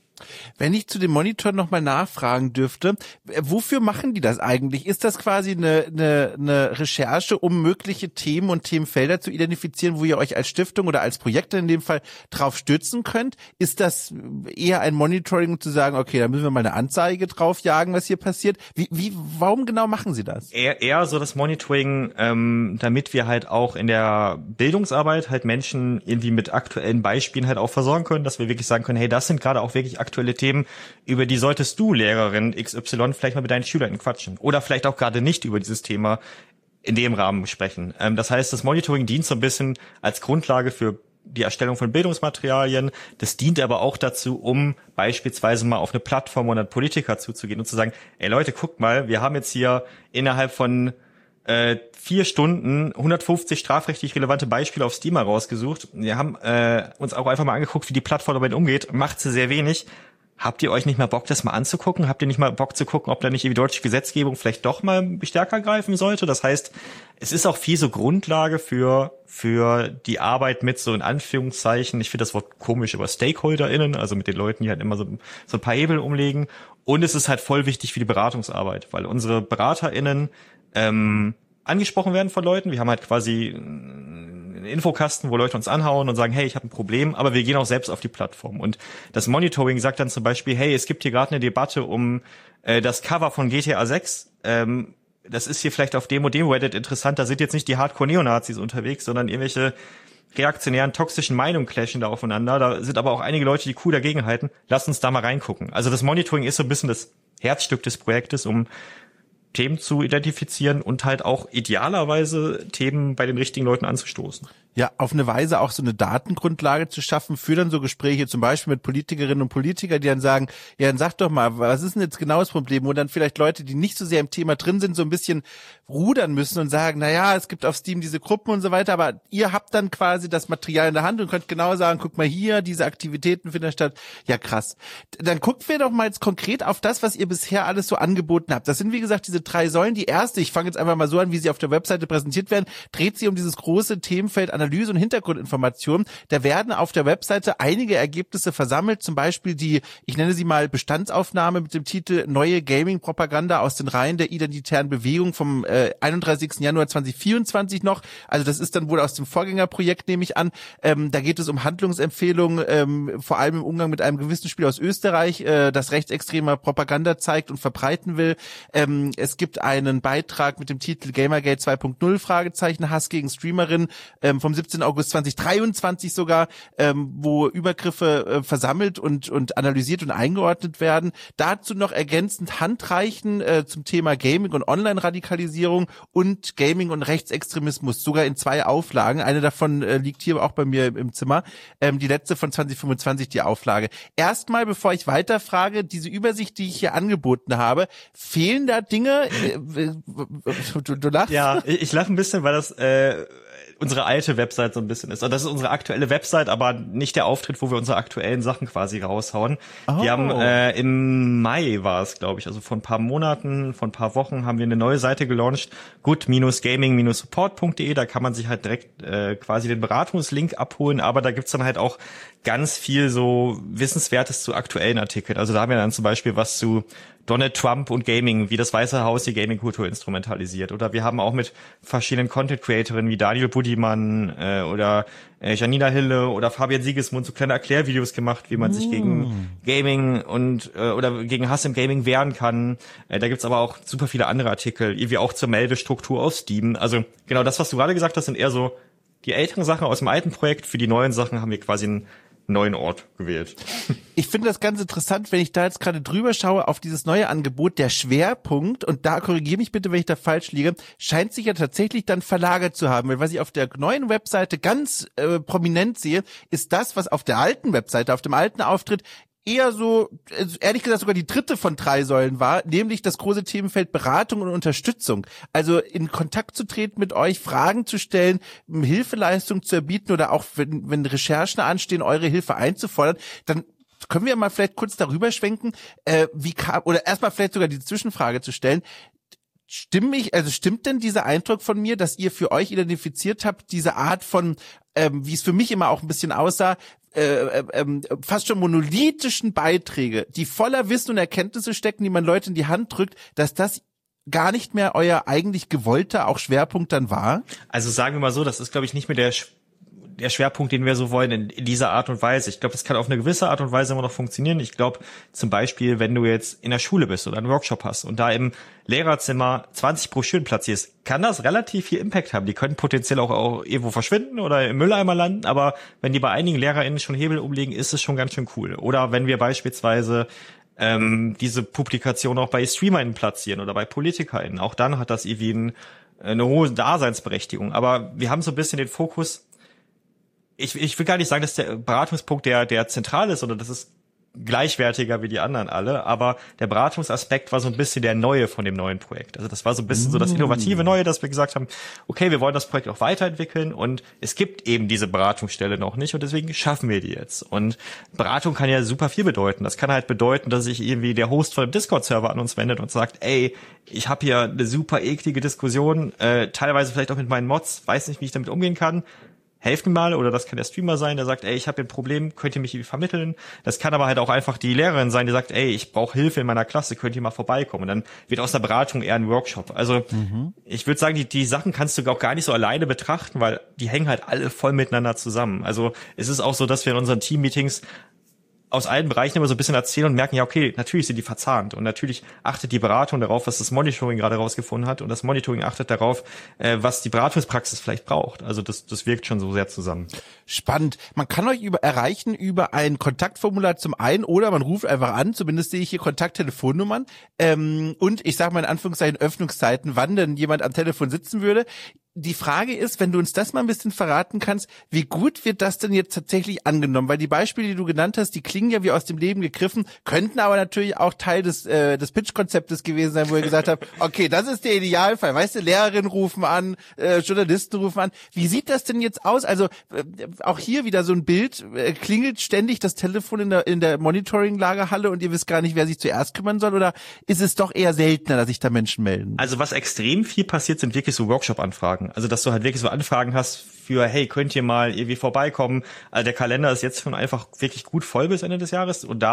Speaker 1: Wenn ich zu dem Monitor nochmal nachfragen dürfte, wofür machen die das eigentlich? Ist das quasi eine, eine, eine Recherche, um mögliche Themen und Themenfelder zu identifizieren, wo ihr euch als Stiftung oder als Projekt in dem Fall drauf stützen könnt? Ist das eher ein Monitoring, um zu sagen, okay, da müssen wir mal eine Anzeige drauf jagen, was hier passiert? Wie, wie, warum genau machen sie das?
Speaker 2: Eher, eher so das Monitoring, ähm, damit wir halt auch in der Bildungsarbeit halt Menschen irgendwie mit aktuellen Beispielen halt auch versorgen können, dass wir wirklich sagen können, hey, das sind gerade auch wirklich aktuelle Themen, über die solltest du, Lehrerin X Y, vielleicht mal mit deinen Schülern quatschen. Oder vielleicht auch gerade nicht über dieses Thema in dem Rahmen sprechen. Ähm, das heißt, das Monitoring dient so ein bisschen als Grundlage für die Erstellung von Bildungsmaterialien. Das dient aber auch dazu, um beispielsweise mal auf eine Plattform oder einen Politiker zuzugehen und zu sagen, ey Leute, guckt mal, wir haben jetzt hier innerhalb von äh, vier Stunden hundertfünfzig strafrechtlich relevante Beispiele auf Steam rausgesucht. Wir haben äh, uns auch einfach mal angeguckt, wie die Plattform damit umgeht. Macht sie sehr wenig. Habt ihr euch nicht mal Bock, das mal anzugucken? Habt ihr nicht mal Bock zu gucken, ob da nicht die deutsche Gesetzgebung vielleicht doch mal stärker greifen sollte? Das heißt, es ist auch viel so Grundlage für für die Arbeit mit so in Anführungszeichen, ich finde das Wort komisch, aber StakeholderInnen, also mit den Leuten, die halt immer so, so ein paar Hebel umlegen. Und es ist halt voll wichtig für die Beratungsarbeit, weil unsere BeraterInnen ähm, angesprochen werden von Leuten. Wir haben halt quasi einen Infokasten, wo Leute uns anhauen und sagen, hey, ich habe ein Problem, aber wir gehen auch selbst auf die Plattform. Und das Monitoring sagt dann zum Beispiel, hey, es gibt hier gerade eine Debatte um äh, das Cover von G T A sechs. Ähm, das ist hier vielleicht auf dem und dem Reddit interessant. Da sind jetzt nicht die Hardcore-Neonazis unterwegs, sondern irgendwelche reaktionären, toxischen Meinungen clashen da aufeinander. Da sind aber auch einige Leute, die cool dagegen halten. Lass uns da mal reingucken. Also das Monitoring ist so ein bisschen das Herzstück des Projektes, um Themen zu identifizieren und halt auch idealerweise Themen bei den richtigen Leuten anzustoßen.
Speaker 1: Ja, auf eine Weise auch so eine Datengrundlage zu schaffen für dann so Gespräche, zum Beispiel mit Politikerinnen und Politikern, die dann sagen, ja, dann sag doch mal, was ist denn jetzt genau das Problem? Wo dann vielleicht Leute, die nicht so sehr im Thema drin sind, so ein bisschen rudern müssen und sagen, na ja, es gibt auf Steam diese Gruppen und so weiter, aber ihr habt dann quasi das Material in der Hand und könnt genau sagen, guck mal hier, diese Aktivitäten finden statt. Ja, krass. Dann gucken wir doch mal jetzt konkret auf das, was ihr bisher alles so angeboten habt. Das sind, wie gesagt, diese drei Säulen. Die erste, ich fange jetzt einfach mal so an, wie sie auf der Webseite präsentiert werden, dreht sich um dieses große Themenfeld Analyse und Hintergrundinformation. Da werden auf der Webseite einige Ergebnisse versammelt, zum Beispiel die, ich nenne sie mal Bestandsaufnahme mit dem Titel Neue Gaming-Propaganda aus den Reihen der identitären Bewegung vom äh, einunddreißigsten Januar zweitausendvierundzwanzig noch. Also das ist dann wohl aus dem Vorgängerprojekt, nehme ich an. Ähm, da geht es um Handlungsempfehlungen, ähm, vor allem im Umgang mit einem gewissen Spiel aus Österreich, äh, das rechtsextreme Propaganda zeigt und verbreiten will. Ähm, es es gibt einen Beitrag mit dem Titel Gamergate zwei Punkt null Fragezeichen, Hass gegen Streamerin ähm, vom siebzehnten August zweitausenddreiundzwanzig sogar, ähm, wo Übergriffe äh, versammelt und und analysiert und eingeordnet werden. Dazu noch ergänzend Handreichen äh, zum Thema Gaming und Online-Radikalisierung und Gaming und Rechtsextremismus, sogar in zwei Auflagen. Eine davon äh, liegt hier auch bei mir im Zimmer. Ähm, die letzte von zwanzig fünfundzwanzig, die Auflage. Erstmal, bevor ich weiterfrage, diese Übersicht, die ich hier angeboten habe, fehlen da Dinge? Äh, du, du lachst?
Speaker 2: Ja, ich, ich lache ein bisschen, weil das äh, unsere alte Website so ein bisschen ist. Also das ist unsere aktuelle Website, aber nicht der Auftritt, wo wir unsere aktuellen Sachen quasi raushauen. Oh. Wir haben äh, im Mai war es, glaube ich, also vor ein paar Monaten, vor ein paar Wochen haben wir eine neue Seite gelauncht, good gaming support punkt de. Da kann man sich halt direkt äh, quasi den Beratungslink abholen, aber da gibt's dann halt auch ganz viel so Wissenswertes zu aktuellen Artikeln. Also da haben wir dann zum Beispiel was zu Donald Trump und Gaming, wie das Weiße Haus die Gaming-Kultur instrumentalisiert. Oder wir haben auch mit verschiedenen Content-Creatorinnen wie Daniel Budiman äh, oder äh, Janina Hille oder Fabian Siegesmund so kleine Erklärvideos gemacht, wie man mm. sich gegen Gaming und äh, oder gegen Hass im Gaming wehren kann. Äh, da gibt's aber auch super viele andere Artikel, irgendwie auch zur Meldestruktur auf Steam. Also genau das, was du gerade gesagt hast, sind eher so die älteren Sachen aus dem alten Projekt. Für die neuen Sachen haben wir quasi ein neuen Ort gewählt.
Speaker 1: Ich finde das ganz interessant, wenn ich da jetzt gerade drüber schaue auf dieses neue Angebot, der Schwerpunkt, und da korrigiere mich bitte, wenn ich da falsch liege, scheint sich ja tatsächlich dann verlagert zu haben, weil was ich auf der neuen Webseite ganz äh, prominent sehe, ist das, was auf der alten Webseite, auf dem alten Auftritt eher so, ehrlich gesagt sogar die dritte von drei Säulen war, nämlich das große Themenfeld Beratung und Unterstützung. Also in Kontakt zu treten mit euch, Fragen zu stellen, Hilfeleistung zu erbieten oder auch, wenn, wenn Recherchen anstehen, eure Hilfe einzufordern, dann können wir mal vielleicht kurz darüber schwenken, äh, wie kam, oder erstmal vielleicht sogar die Zwischenfrage zu stellen, Stimmt ich, also stimmt denn dieser Eindruck von mir, dass ihr für euch identifiziert habt, diese Art von, ähm, wie es für mich immer auch ein bisschen aussah, äh, äh, fast schon monolithischen Beiträge, die voller Wissen und Erkenntnisse stecken, die man Leuten in die Hand drückt, dass das gar nicht mehr euer eigentlich gewollter auch Schwerpunkt dann war?
Speaker 2: Also sagen wir mal so, das ist, glaube ich, nicht mehr der der Schwerpunkt, den wir so wollen in, in dieser Art und Weise. Ich glaube, das kann auf eine gewisse Art und Weise immer noch funktionieren. Ich glaube, zum Beispiel, wenn du jetzt in der Schule bist oder einen Workshop hast und da im Lehrerzimmer zwanzig Broschüren platzierst, kann das relativ viel Impact haben. Die können potenziell auch, auch irgendwo verschwinden oder im Mülleimer landen, aber wenn die bei einigen LehrerInnen schon Hebel umlegen, ist es schon ganz schön cool. Oder wenn wir beispielsweise ähm, diese Publikation auch bei StreamerInnen platzieren oder bei PolitikerInnen, auch dann hat das irgendwie ein, eine hohe Daseinsberechtigung. Aber wir haben so ein bisschen den Fokus. Ich, ich will gar nicht sagen, dass der Beratungspunkt der, der zentral ist oder das ist gleichwertiger wie die anderen alle, aber der Beratungsaspekt war so ein bisschen der Neue von dem neuen Projekt. Also das war so ein bisschen mm. so das innovative Neue, dass wir gesagt haben, okay, wir wollen das Projekt auch weiterentwickeln und es gibt eben diese Beratungsstelle noch nicht und deswegen schaffen wir die jetzt. Und Beratung kann ja super viel bedeuten. Das kann halt bedeuten, dass sich irgendwie der Host von dem Discord-Server an uns wendet und sagt, ey, ich habe hier eine super eklige Diskussion, äh, teilweise vielleicht auch mit meinen Mods, weiß nicht, wie ich damit umgehen kann. Helft mir mal, oder das kann der Streamer sein, der sagt, ey, ich habe hier ein Problem, könnt ihr mich irgendwie vermitteln? Das kann aber halt auch einfach die Lehrerin sein, die sagt, ey, ich brauche Hilfe in meiner Klasse, könnt ihr mal vorbeikommen? Und dann wird aus der Beratung eher ein Workshop. Also mhm. ich würde sagen, die, die Sachen kannst du auch gar nicht so alleine betrachten, weil die hängen halt alle voll miteinander zusammen. Also es ist auch so, dass wir in unseren Team-Meetings aus allen Bereichen immer so ein bisschen erzählen und merken, ja, okay, natürlich sind die verzahnt und natürlich achtet die Beratung darauf, was das Monitoring gerade rausgefunden hat und das Monitoring achtet darauf, äh, was die Beratungspraxis vielleicht braucht. Also das, das wirkt schon so sehr zusammen.
Speaker 1: Spannend. Man kann euch über, erreichen über ein Kontaktformular zum einen oder man ruft einfach an, zumindest sehe ich hier Kontakttelefonnummern ähm, und ich sage mal in Anführungszeichen Öffnungszeiten, wann denn jemand am Telefon sitzen würde. Die Frage ist, wenn du uns das mal ein bisschen verraten kannst, wie gut wird das denn jetzt tatsächlich angenommen? Weil die Beispiele, die du genannt hast, die klingen ja wie aus dem Leben gegriffen, könnten aber natürlich auch Teil des äh, des Pitch-Konzeptes gewesen sein, wo ihr gesagt habt, okay, das ist der Idealfall. Weißt du, Lehrerinnen rufen an, äh, Journalisten rufen an. Wie sieht das denn jetzt aus? Also äh, auch hier wieder so ein Bild, äh, klingelt ständig das Telefon in der in der Monitoring-Lagerhalle und ihr wisst gar nicht, wer sich zuerst kümmern soll? Oder ist es doch eher seltener, dass sich da Menschen melden?
Speaker 2: Also was extrem viel passiert, sind wirklich so Workshop-Anfragen. Also, dass du halt wirklich so Anfragen hast für, hey, könnt ihr mal irgendwie vorbeikommen? Also, der Kalender ist jetzt schon einfach wirklich gut voll bis Ende des Jahres und da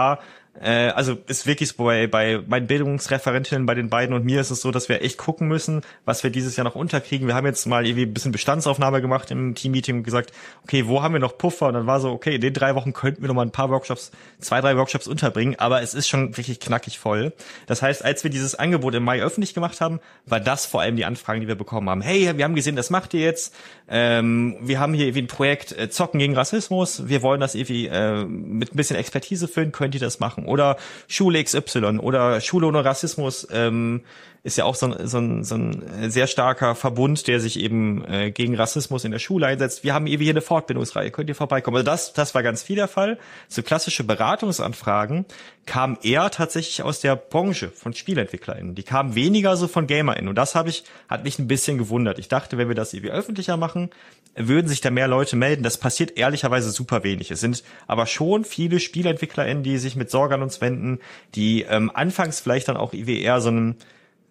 Speaker 2: Äh, also ist wirklich so bei, bei meinen Bildungsreferentinnen, bei den beiden und mir ist es so, dass wir echt gucken müssen, was wir dieses Jahr noch unterkriegen. Wir haben jetzt mal irgendwie ein bisschen Bestandsaufnahme gemacht im Teammeeting und gesagt, okay, wo haben wir noch Puffer? Und dann war so, okay, in den drei Wochen könnten wir noch mal ein paar Workshops, zwei, drei Workshops unterbringen, aber es ist schon richtig knackig voll. Das heißt, als wir dieses Angebot im Mai öffentlich gemacht haben, war das vor allem die Anfragen, die wir bekommen haben. Hey, wir haben gesehen, das macht ihr jetzt. Ähm, wir haben hier irgendwie ein Projekt äh, Zocken gegen Rassismus. Wir wollen das irgendwie äh, mit ein bisschen Expertise füllen. Könnt ihr das machen? Oder Schule X Y oder Schule ohne Rassismus ähm, ist ja auch so ein, so, ein, so ein sehr starker Verbund, der sich eben äh, gegen Rassismus in der Schule einsetzt. Wir haben eben hier eine Fortbildungsreihe, könnt ihr vorbeikommen. Also das, das war ganz viel der Fall. So klassische Beratungsanfragen kamen eher tatsächlich aus der Branche von SpielentwicklerInnen. Die kamen weniger so von GamerInnen. Und das habe ich, hat mich ein bisschen gewundert. Ich dachte, wenn wir das irgendwie öffentlicher machen, würden sich da mehr Leute melden. Das passiert ehrlicherweise super wenig. Es sind aber schon viele SpielentwicklerInnen, die sich mit Sorge an uns wenden, die ähm, anfangs vielleicht dann auch irgendwie eher so einen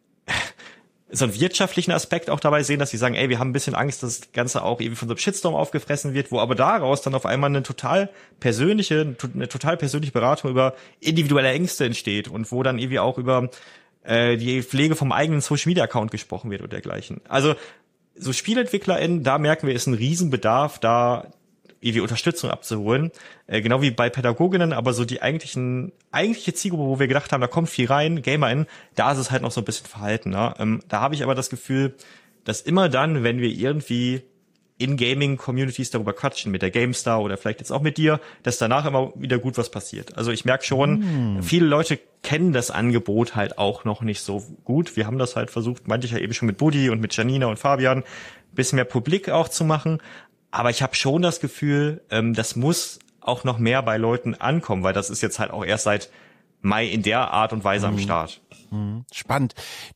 Speaker 2: so einen wirtschaftlichen Aspekt auch dabei sehen, dass sie sagen, ey, wir haben ein bisschen Angst, dass das Ganze auch irgendwie von so einem Shitstorm aufgefressen wird, wo aber daraus dann auf einmal eine total persönliche, eine total persönliche Beratung über individuelle Ängste entsteht und wo dann irgendwie auch über äh, die Pflege vom eigenen Social-Media-Account gesprochen wird und dergleichen. Also so SpielentwicklerInnen, da merken wir, ist ein Riesenbedarf, da irgendwie Unterstützung abzuholen, äh, genau wie bei Pädagoginnen, aber so die eigentlichen eigentliche Zielgruppe, wo wir gedacht haben, da kommt viel rein, GamerInnen, da ist es halt noch so ein bisschen verhalten. Ne? Ähm, da habe ich aber das Gefühl, dass immer dann, wenn wir irgendwie in Gaming-Communities darüber quatschen, mit der GameStar oder vielleicht jetzt auch mit dir, dass danach immer wieder gut was passiert. Also ich merke schon, mm. viele Leute kennen das Angebot halt auch noch nicht so gut. Wir haben das halt versucht, meinte ich ja eben schon mit Buddy und mit Janina und Fabian, ein bisschen mehr publik auch zu machen. Aber ich habe schon das Gefühl, ähm, das muss auch noch mehr bei Leuten ankommen, weil das ist jetzt halt auch erst seit Mai in der Art und Weise mhm. am Start.
Speaker 1: Spannend.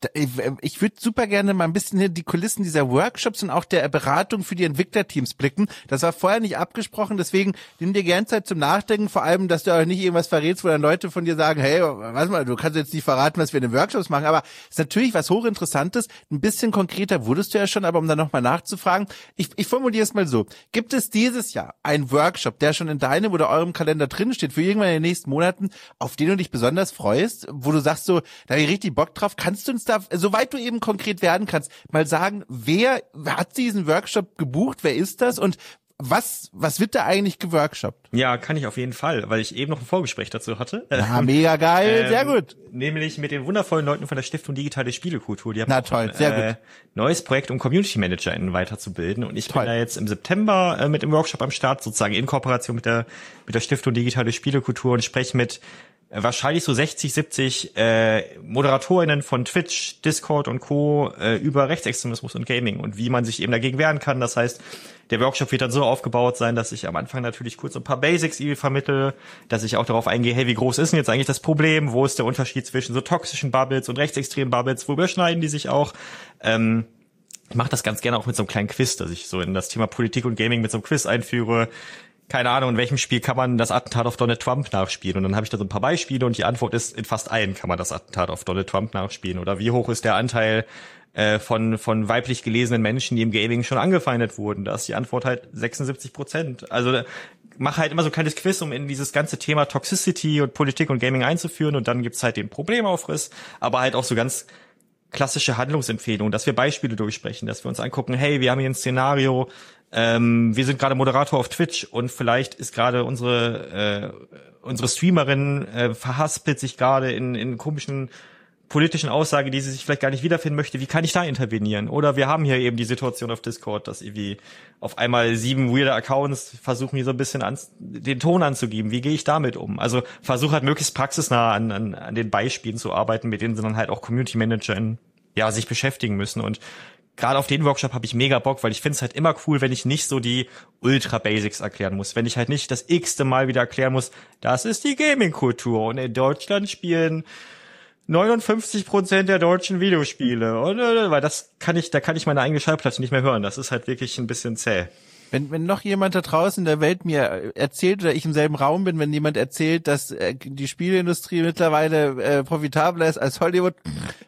Speaker 1: Ich würde super gerne mal ein bisschen hinter die Kulissen dieser Workshops und auch der Beratung für die Entwicklerteams blicken. Das war vorher nicht abgesprochen, deswegen nimm dir gern Zeit zum Nachdenken, vor allem, dass du auch nicht irgendwas verrätst, wo dann Leute von dir sagen, hey, warte mal, du kannst jetzt nicht verraten, was wir in den Workshops machen, aber es ist natürlich was Hochinteressantes. Ein bisschen konkreter wurdest du ja schon, aber um dann nochmal nachzufragen, ich, ich formuliere es mal so. Gibt es dieses Jahr einen Workshop, der schon in deinem oder eurem Kalender drin steht, für irgendwann in den nächsten Monaten, auf den du dich besonders freust, wo du sagst so, da richtig Bock drauf. Kannst du uns da, soweit du eben konkret werden kannst, mal sagen, wer hat diesen Workshop gebucht? Wer ist das? Und was, was wird da eigentlich geworkshoppt?
Speaker 2: Ja, kann ich auf jeden Fall, weil ich eben noch ein Vorgespräch dazu hatte.
Speaker 1: Ja, mega geil, ähm, sehr gut.
Speaker 2: Nämlich mit den wundervollen Leuten von der Stiftung Digitale Spielekultur. Die haben
Speaker 1: Na
Speaker 2: auch
Speaker 1: toll,
Speaker 2: ein
Speaker 1: sehr
Speaker 2: äh,
Speaker 1: gut.
Speaker 2: neues Projekt, um Community ManagerInnen weiterzubilden. Und ich
Speaker 1: Toll.
Speaker 2: bin da jetzt im September äh, mit dem Workshop am Start, sozusagen in Kooperation mit der, mit der Stiftung Digitale Spielekultur und spreche mit wahrscheinlich so sechzig, siebzig äh, ModeratorInnen von Twitch, Discord und Co. Äh, über Rechtsextremismus und Gaming und wie man sich eben dagegen wehren kann. Das heißt, der Workshop wird dann so aufgebaut sein, dass ich am Anfang natürlich kurz ein paar Basics irgendwie vermittle, dass ich auch darauf eingehe, hey, wie groß ist denn jetzt eigentlich das Problem? Wo ist der Unterschied zwischen so toxischen Bubbles und rechtsextremen Bubbles? Wo überschneiden die sich auch? Ähm, ich mache das ganz gerne auch mit so einem kleinen Quiz, dass ich so in das Thema Politik und Gaming mit so einem Quiz einführe. Keine Ahnung, in welchem Spiel kann man das Attentat auf Donald Trump nachspielen? Und dann habe ich da so ein paar Beispiele und die Antwort ist, in fast allen kann man das Attentat auf Donald Trump nachspielen. Oder wie hoch ist der Anteil äh, von von weiblich gelesenen Menschen, die im Gaming schon angefeindet wurden? Da ist die Antwort halt sechsundsiebzig Prozent. Also mach halt immer so ein kleines Quiz, um in dieses ganze Thema Toxicity und Politik und Gaming einzuführen. Und dann gibt's halt den Problemaufriss, aber halt auch so ganz klassische Handlungsempfehlungen, dass wir Beispiele durchsprechen, dass wir uns angucken, hey, wir haben hier ein Szenario, ähm, wir sind gerade Moderator auf Twitch und vielleicht ist gerade unsere äh, unsere Streamerin äh, verhaspelt sich gerade in in komischen politischen Aussagen, die sie sich vielleicht gar nicht wiederfinden möchte. Wie kann ich da intervenieren? Oder wir haben hier eben die Situation auf Discord, dass irgendwie auf einmal sieben weirde Accounts versuchen, hier so ein bisschen an, den Ton anzugeben. Wie gehe ich damit um? Also versuche halt möglichst praxisnah an, an, an den Beispielen zu arbeiten, mit denen sie dann halt auch Community Manager in, ja, sich beschäftigen müssen. Und gerade auf den Workshop habe ich mega Bock, weil ich finde es halt immer cool, wenn ich nicht so die Ultra-Basics erklären muss. Wenn ich halt nicht das x-te Mal wieder erklären muss, das ist die Gaming-Kultur und in Deutschland spielen neunundfünfzig Prozent der deutschen Videospiele. Und, weil das kann ich, da kann ich meine eigene Schallplatte nicht mehr hören. Das ist halt wirklich ein bisschen zäh.
Speaker 1: Wenn, wenn noch jemand da draußen in der Welt mir erzählt oder ich im selben Raum bin, wenn jemand erzählt, dass äh, die Spieleindustrie mittlerweile äh, profitabler ist als Hollywood,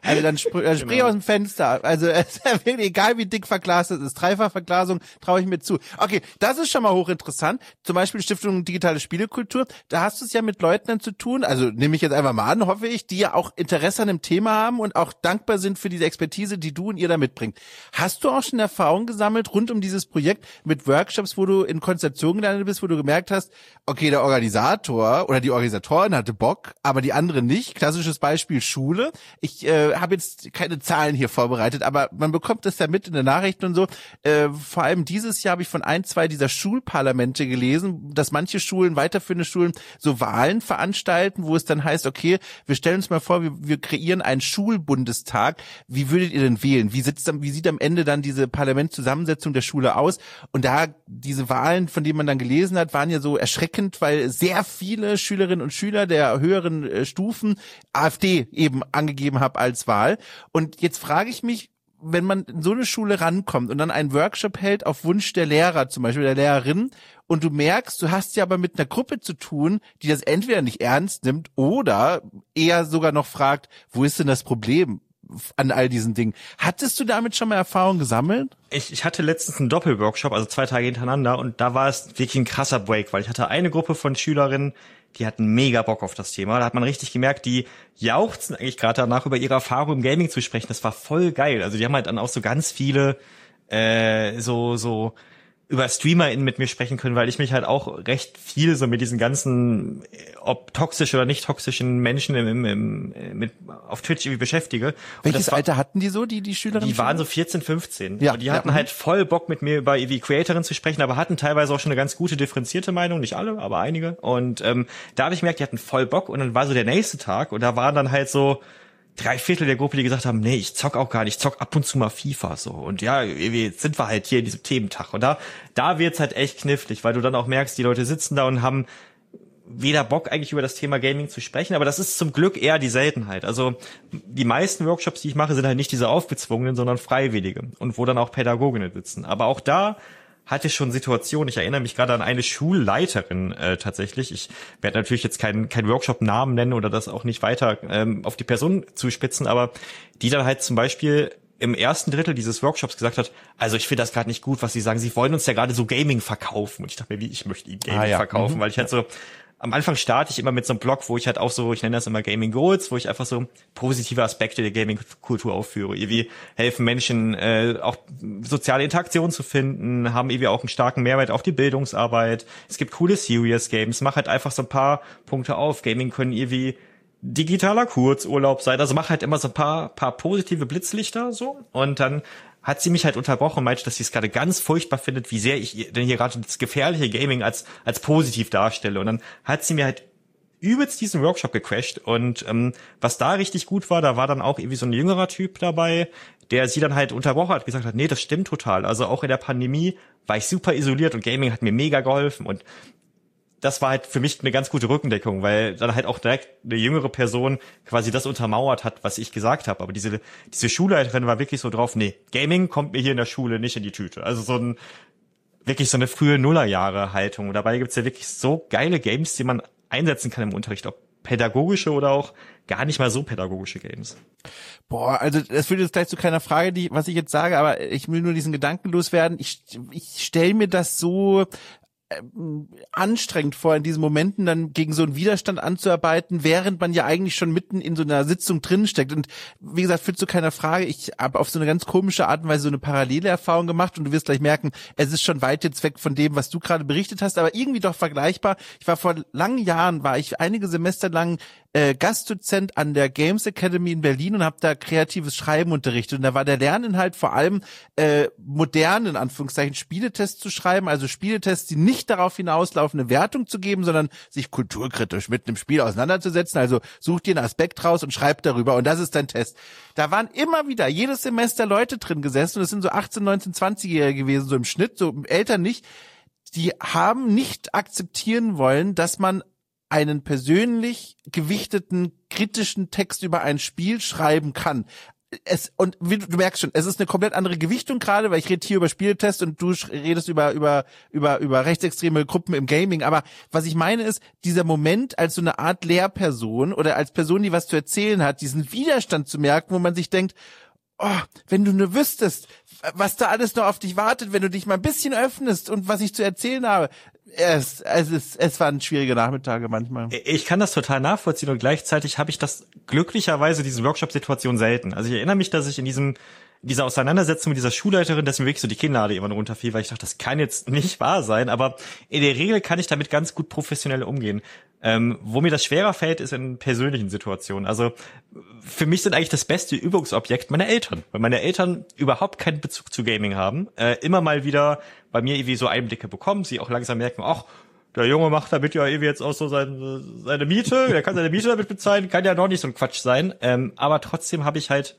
Speaker 1: Also dann, sp dann sprich genau. aus dem Fenster. Also egal wie dick verglast es ist, Dreifachverglasung traue ich mir zu. Okay, das ist schon mal hochinteressant. Zum Beispiel Stiftung Digitale Spielekultur. Da hast du es ja mit Leuten dann zu tun, also nehme ich jetzt einfach mal an, hoffe ich, die ja auch Interesse an dem Thema haben und auch dankbar sind für diese Expertise, die du und ihr da mitbringt. Hast du auch schon Erfahrung gesammelt rund um dieses Projekt mit Workshops, wo du in Konstellationen gelandet bist, wo du gemerkt hast, okay, der Organisator oder die Organisatorin hatte Bock, aber die anderen nicht. Klassisches Beispiel Schule. Ich äh, habe jetzt keine Zahlen hier vorbereitet, aber man bekommt das ja mit in den Nachrichten und so. Äh, vor allem dieses Jahr habe ich von ein, zwei dieser Schulparlamente gelesen, dass manche Schulen, weiterführende Schulen, so Wahlen veranstalten, wo es dann heißt, okay, wir stellen uns mal vor, wir, wir kreieren einen Schulbundestag. Wie würdet ihr denn wählen? Wie sitzt dann, wie sieht am Ende dann diese Parlamentszusammensetzung der Schule aus? Und da diese Wahlen, von denen man dann gelesen hat, waren ja so erschreckend, weil sehr viele Schülerinnen und Schüler der höheren äh, Stufen AfD eben angegeben haben als Wahl. Und jetzt frage ich mich, wenn man in so eine Schule rankommt und dann einen Workshop hält auf Wunsch der Lehrer, zum Beispiel der Lehrerin, und du merkst, du hast ja aber mit einer Gruppe zu tun, die das entweder nicht ernst nimmt oder eher sogar noch fragt, wo ist denn das Problem an all diesen Dingen? Hattest du damit schon mal Erfahrung gesammelt?
Speaker 2: Ich, ich hatte letztens einen Doppelworkshop, also zwei Tage hintereinander, und da war es wirklich ein krasser Break, weil ich hatte eine Gruppe von Schülerinnen, die hatten mega Bock auf das Thema. Da hat man richtig gemerkt, die jauchzen eigentlich gerade danach, über ihre Erfahrung im Gaming zu sprechen. Das war voll geil. Also die haben halt dann auch so ganz viele äh, so so über StreamerInnen mit mir sprechen können, weil ich mich halt auch recht viel so mit diesen ganzen, ob toxisch oder nicht toxischen Menschen im, im, im, mit, auf Twitch irgendwie beschäftige.
Speaker 1: Welches war, Alter hatten die so, die, die Schülerinnen?
Speaker 2: Die waren so vierzehn, fünfzehn.
Speaker 1: Ja,
Speaker 2: und die hatten
Speaker 1: ja.
Speaker 2: halt voll Bock mit mir über irgendwie Creatorin zu sprechen, aber hatten teilweise auch schon eine ganz gute differenzierte Meinung. Nicht alle, aber einige. Und ähm, da habe ich gemerkt, die hatten voll Bock, und dann war so der nächste Tag und da waren dann halt so drei Viertel der Gruppe, die gesagt haben, nee, ich zock auch gar nicht, ich zock ab und zu mal FIFA so. Und ja, jetzt sind wir halt hier in diesem Thementag. Und da, da wird's halt echt knifflig, weil du dann auch merkst, die Leute sitzen da und haben weder Bock eigentlich über das Thema Gaming zu sprechen, aber das ist zum Glück eher die Seltenheit. Also die meisten Workshops, die ich mache, sind halt nicht diese aufgezwungenen, sondern freiwillige. Und wo dann auch Pädagoginnen sitzen. Aber auch da hatte schon Situationen, ich erinnere mich gerade an eine Schulleiterin äh, tatsächlich, ich werde natürlich jetzt keinen keinen Workshop-Namen nennen oder das auch nicht weiter ähm, auf die Person zuspitzen, aber die dann halt zum Beispiel im ersten Drittel dieses Workshops gesagt hat, also ich finde das gerade nicht gut, was Sie sagen, Sie wollen uns ja gerade so Gaming verkaufen. Und ich dachte mir, wie, ich möchte Ihnen Gaming ah, ja. verkaufen, mhm. weil ich halt so, am Anfang starte ich immer mit so einem Blog, wo ich halt auch so, ich nenne das immer Gaming Goals, wo ich einfach so positive Aspekte der Gaming-Kultur aufführe. Irgendwie helfen Menschen, äh, auch soziale Interaktion zu finden, haben irgendwie auch einen starken Mehrwert auf die Bildungsarbeit. Es gibt coole Serious Games, mach halt einfach so ein paar Punkte auf. Gaming können irgendwie digitaler Kurzurlaub sein. Also mach halt immer so ein paar, paar positive Blitzlichter so, und dann hat sie mich halt unterbrochen und meinte, dass sie es gerade ganz furchtbar findet, wie sehr ich denn hier gerade das gefährliche Gaming als als positiv darstelle. Und dann hat sie mir halt übelst diesen Workshop gecrashed. Und ähm, was da richtig gut war, da war dann auch irgendwie so ein jüngerer Typ dabei, der sie dann halt unterbrochen hat, gesagt hat, nee, das stimmt total. Also auch in der Pandemie war ich super isoliert und Gaming hat mir mega geholfen. Und das war halt für mich eine ganz gute Rückendeckung, weil dann halt auch direkt eine jüngere Person quasi das untermauert hat, was ich gesagt habe. Aber diese diese Schulleiterin war wirklich so drauf, nee, Gaming kommt mir hier in der Schule nicht in die Tüte. Also so ein wirklich so eine frühe Nullerjahre-Haltung. Und dabei gibt's ja wirklich so geile Games, die man einsetzen kann im Unterricht, ob pädagogische oder auch gar nicht mal so pädagogische Games.
Speaker 1: Boah, also das führt jetzt gleich zu keiner Frage, die was ich jetzt sage, aber ich will nur diesen Gedanken loswerden. Ich, ich stelle mir das so anstrengend vor, in diesen Momenten dann gegen so einen Widerstand anzuarbeiten, während man ja eigentlich schon mitten in so einer Sitzung drin steckt. Und wie gesagt, führt zu keiner Frage. Ich habe auf so eine ganz komische Art und Weise so eine parallele Erfahrung gemacht, und du wirst gleich merken, es ist schon weit jetzt weg von dem, was du gerade berichtet hast, aber irgendwie doch vergleichbar. Ich war vor langen Jahren, war ich einige Semester lang äh, Gastdozent an der Games Academy in Berlin und habe da kreatives Schreiben unterrichtet. Und da war der Lerninhalt vor allem äh, modern, in Anführungszeichen, Spieletests zu schreiben, also Spieletests, die nicht darauf hinauslaufen, eine Wertung zu geben, sondern sich kulturkritisch mit einem Spiel auseinanderzusetzen. Also such dir einen Aspekt raus und schreib darüber, und das ist dein Test. Da waren immer wieder jedes Semester Leute drin gesessen, und das sind so achtzehn, neunzehn, zwanzigjährige gewesen, so im Schnitt, so Eltern nicht. Die haben nicht akzeptieren wollen, dass man einen persönlich gewichteten, kritischen Text über ein Spiel schreiben kann. es, und wie du, du merkst schon, es ist eine komplett andere Gewichtung gerade, weil ich rede hier über Spieltest und du redest über, über, über, über rechtsextreme Gruppen im Gaming. Aber was ich meine ist, dieser Moment als so eine Art Lehrperson oder als Person, die was zu erzählen hat, diesen Widerstand zu merken, wo man sich denkt, oh, wenn du nur wüsstest, was da alles noch auf dich wartet, wenn du dich mal ein bisschen öffnest und was ich zu erzählen habe. Es, es, ist, es waren schwierige Nachmittage manchmal.
Speaker 2: Ich kann das total nachvollziehen und gleichzeitig habe ich das glücklicherweise, diese Workshop-Situation selten. Also ich erinnere mich, dass ich in diesem in dieser Auseinandersetzung mit dieser Schulleiterin, dass mir wirklich so die Kinnlade irgendwann runterfiel, weil ich dachte, das kann jetzt nicht wahr sein, aber in der Regel kann ich damit ganz gut professionell umgehen. Ähm, wo mir das schwerer fällt, ist in persönlichen Situationen. Also für mich sind eigentlich das beste Übungsobjekt meine Eltern, weil meine Eltern überhaupt keinen Bezug zu Gaming haben, äh, immer mal wieder bei mir irgendwie so Einblicke bekommen, sie auch langsam merken, ach, der Junge macht damit ja irgendwie jetzt auch so seine, seine Miete, der kann seine Miete damit bezahlen, kann ja noch nicht so ein Quatsch sein, ähm, aber trotzdem habe ich halt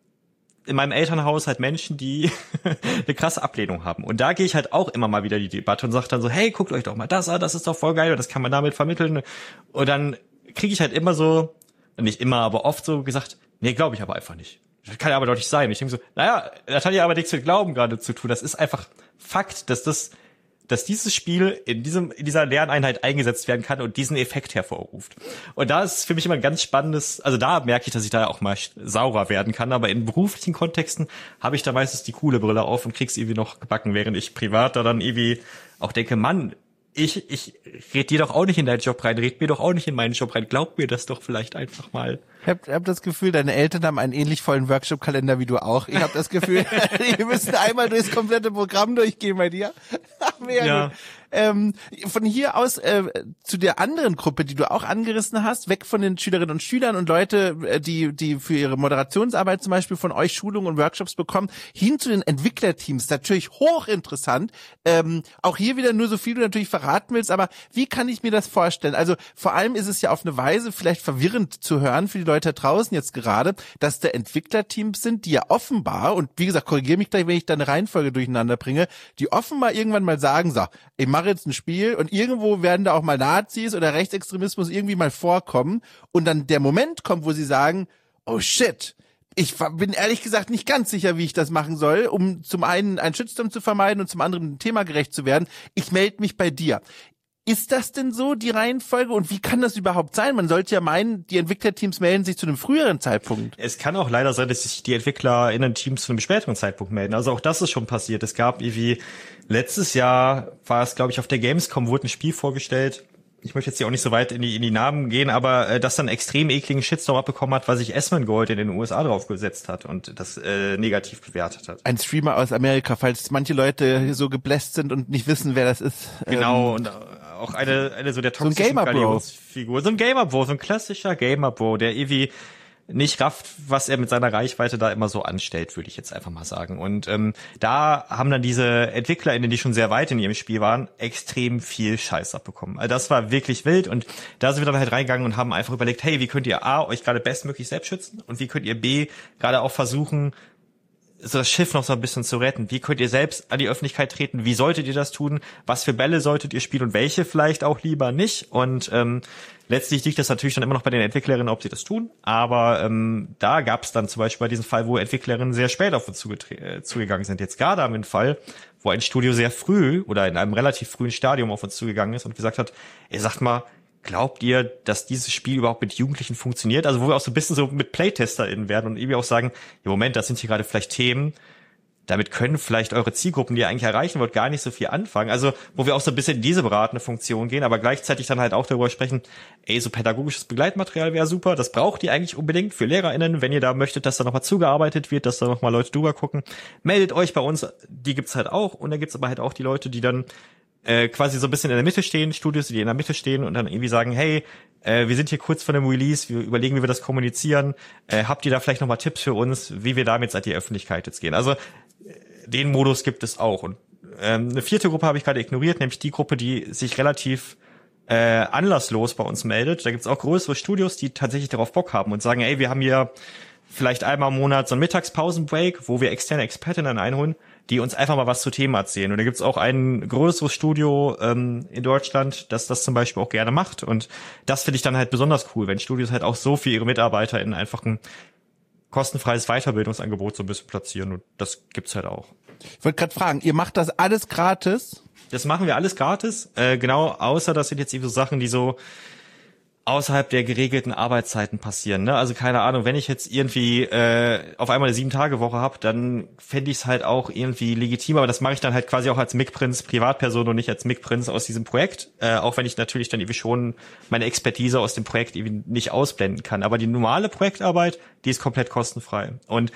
Speaker 2: in meinem Elternhaus halt Menschen, die eine krasse Ablehnung haben. Und da gehe ich halt auch immer mal wieder die Debatte und sage dann so, hey, guckt euch doch mal das an, das ist doch voll geil und das kann man damit vermitteln. Und dann kriege ich halt immer so, nicht immer, aber oft so gesagt, nee, glaube ich aber einfach nicht. Das kann ja aber doch nicht sein. Ich denke so, naja, das hat ja aber nichts mit Glauben gerade zu tun. Das ist einfach Fakt, dass das dass dieses Spiel in diesem in dieser Lerneinheit eingesetzt werden kann und diesen Effekt hervorruft. Und da ist für mich immer ein ganz spannendes, also da merke ich, dass ich da auch mal saurer werden kann, aber in beruflichen Kontexten habe ich da meistens die coole Brille auf und krieg's irgendwie noch gebacken, während ich privat da dann irgendwie auch denke, Mann, ich ich red dir doch auch nicht in deinen Job rein, red mir doch auch nicht in meinen Job rein, glaub mir das doch vielleicht einfach mal.
Speaker 1: Ich habe hab das Gefühl, deine Eltern haben einen ähnlich vollen Workshop-Kalender wie du auch. Ich habe das Gefühl, die müssen einmal durchs komplette Programm durchgehen bei dir. Mehr
Speaker 2: ja.
Speaker 1: Gut. Ähm, von hier aus äh, zu der anderen Gruppe, die du auch angerissen hast, weg von den Schülerinnen und Schülern und Leute, äh, die die für ihre Moderationsarbeit zum Beispiel von euch Schulungen und Workshops bekommen, hin zu den Entwicklerteams. Natürlich hochinteressant. Ähm, auch hier wieder nur so viel du natürlich verraten willst, aber wie kann ich mir das vorstellen? Also vor allem ist es ja auf eine Weise vielleicht verwirrend zu hören für die Leute draußen jetzt gerade, dass da Entwicklerteams sind, die ja offenbar, und wie gesagt, korrigiere mich gleich, wenn ich da eine Reihenfolge durcheinander bringe, die offenbar irgendwann mal sagen, so, ich mache jetzt ein Spiel und irgendwo werden da auch mal Nazis oder Rechtsextremismus irgendwie mal vorkommen und dann der Moment kommt, wo sie sagen, oh shit, ich bin ehrlich gesagt nicht ganz sicher, wie ich das machen soll, um zum einen einen Shitstorm zu vermeiden und zum anderen dem Thema gerecht zu werden. Ich melde mich bei dir. Ist das denn so, die Reihenfolge? Und wie kann das überhaupt sein? Man sollte ja meinen, die Entwicklerteams melden sich zu einem früheren Zeitpunkt.
Speaker 2: Es kann auch leider sein, dass sich die EntwicklerInnen-Teams zu einem späteren Zeitpunkt melden. Also auch das ist schon passiert. Es gab irgendwie, letztes Jahr war es, glaube ich, auf der Gamescom wurde ein Spiel vorgestellt. Ich möchte jetzt hier auch nicht so weit in die, in die Namen gehen, aber äh, das dann extrem ekligen Shitstorm abbekommen hat, weil sich Asmongold in den U S A draufgesetzt hat und das äh, negativ bewertet hat.
Speaker 1: Ein Streamer aus Amerika, falls manche Leute so gebläst sind und nicht wissen, wer das ist.
Speaker 2: Genau,
Speaker 1: ähm,
Speaker 2: und auch eine, eine so der toxischen
Speaker 1: so ein
Speaker 2: Galionsfigur. So ein Gamer-Bro, so ein klassischer Gamer-Bro, der irgendwie nicht rafft, was er mit seiner Reichweite da immer so anstellt, würde ich jetzt einfach mal sagen. Und ähm, da haben dann diese EntwicklerInnen, die schon sehr weit in ihrem Spiel waren, extrem viel Scheiß abbekommen. Also das war wirklich wild und da sind wir dann halt reingegangen und haben einfach überlegt, hey, wie könnt ihr A, euch gerade bestmöglich selbst schützen und wie könnt ihr B, gerade auch versuchen, so das Schiff noch so ein bisschen zu retten. Wie könnt ihr selbst an die Öffentlichkeit treten? Wie solltet ihr das tun? Was für Bälle solltet ihr spielen und welche vielleicht auch lieber nicht? Und ähm, letztlich liegt das natürlich dann immer noch bei den Entwicklerinnen, ob sie das tun. Aber ähm, da gab es dann zum Beispiel bei diesem Fall, wo Entwicklerinnen sehr spät auf uns zugetre- äh, zugegangen sind. Jetzt gerade haben wir einen Fall, wo ein Studio sehr früh oder in einem relativ frühen Stadium auf uns zugegangen ist und gesagt hat, ihr sagt mal, glaubt ihr, dass dieses Spiel überhaupt mit Jugendlichen funktioniert? Also wo wir auch so ein bisschen so mit PlaytesterInnen werden und irgendwie auch sagen, im Moment, das sind hier gerade vielleicht Themen, damit können vielleicht eure Zielgruppen, die ihr eigentlich erreichen wollt, gar nicht so viel anfangen. Also wo wir auch so ein bisschen in diese beratende Funktion gehen, aber gleichzeitig dann halt auch darüber sprechen, ey, so pädagogisches Begleitmaterial wäre super, das braucht ihr eigentlich unbedingt für LehrerInnen, wenn ihr da möchtet, dass da nochmal zugearbeitet wird, dass da nochmal Leute drüber gucken. Meldet euch bei uns, die gibt's halt auch und da gibt's aber halt auch die Leute, die dann äh, quasi so ein bisschen in der Mitte stehen, Studios, die in der Mitte stehen und dann irgendwie sagen, hey, äh, wir sind hier kurz vor dem Release, wir überlegen, wie wir das kommunizieren, äh, habt ihr da vielleicht nochmal Tipps für uns, wie wir damit an die Öffentlichkeit jetzt gehen? Also den Modus gibt es auch. Und ähm, eine vierte Gruppe habe ich gerade ignoriert, nämlich die Gruppe, die sich relativ äh, anlasslos bei uns meldet. Da gibt es auch größere Studios, die tatsächlich darauf Bock haben und sagen, ey, wir haben hier vielleicht einmal im Monat so einen Mittagspausenbreak, wo wir externe Expertinnen einholen, die uns einfach mal was zu Themen erzählen. Und da gibt's auch ein größeres Studio ähm, in Deutschland, das das zum Beispiel auch gerne macht. Und das finde ich dann halt besonders cool, wenn Studios halt auch so für ihre MitarbeiterInnen einfach ein kostenfreies Weiterbildungsangebot so ein bisschen platzieren und das gibt's halt auch.
Speaker 1: Ich wollte gerade fragen, ihr macht das alles gratis?
Speaker 2: Das machen wir alles gratis, äh, genau, außer das sind jetzt eben so Sachen, die so außerhalb der geregelten Arbeitszeiten passieren, ne? Also keine Ahnung, wenn ich jetzt irgendwie äh, auf einmal eine Sieben-Tage-Woche habe, dann fände ich es halt auch irgendwie legitim, aber das mache ich dann halt quasi auch als Mick-Prinz Privatperson und nicht als Mick-Prinz aus diesem Projekt, äh, auch wenn ich natürlich dann irgendwie schon meine Expertise aus dem Projekt irgendwie nicht ausblenden kann. Aber die normale Projektarbeit, die ist komplett kostenfrei. Und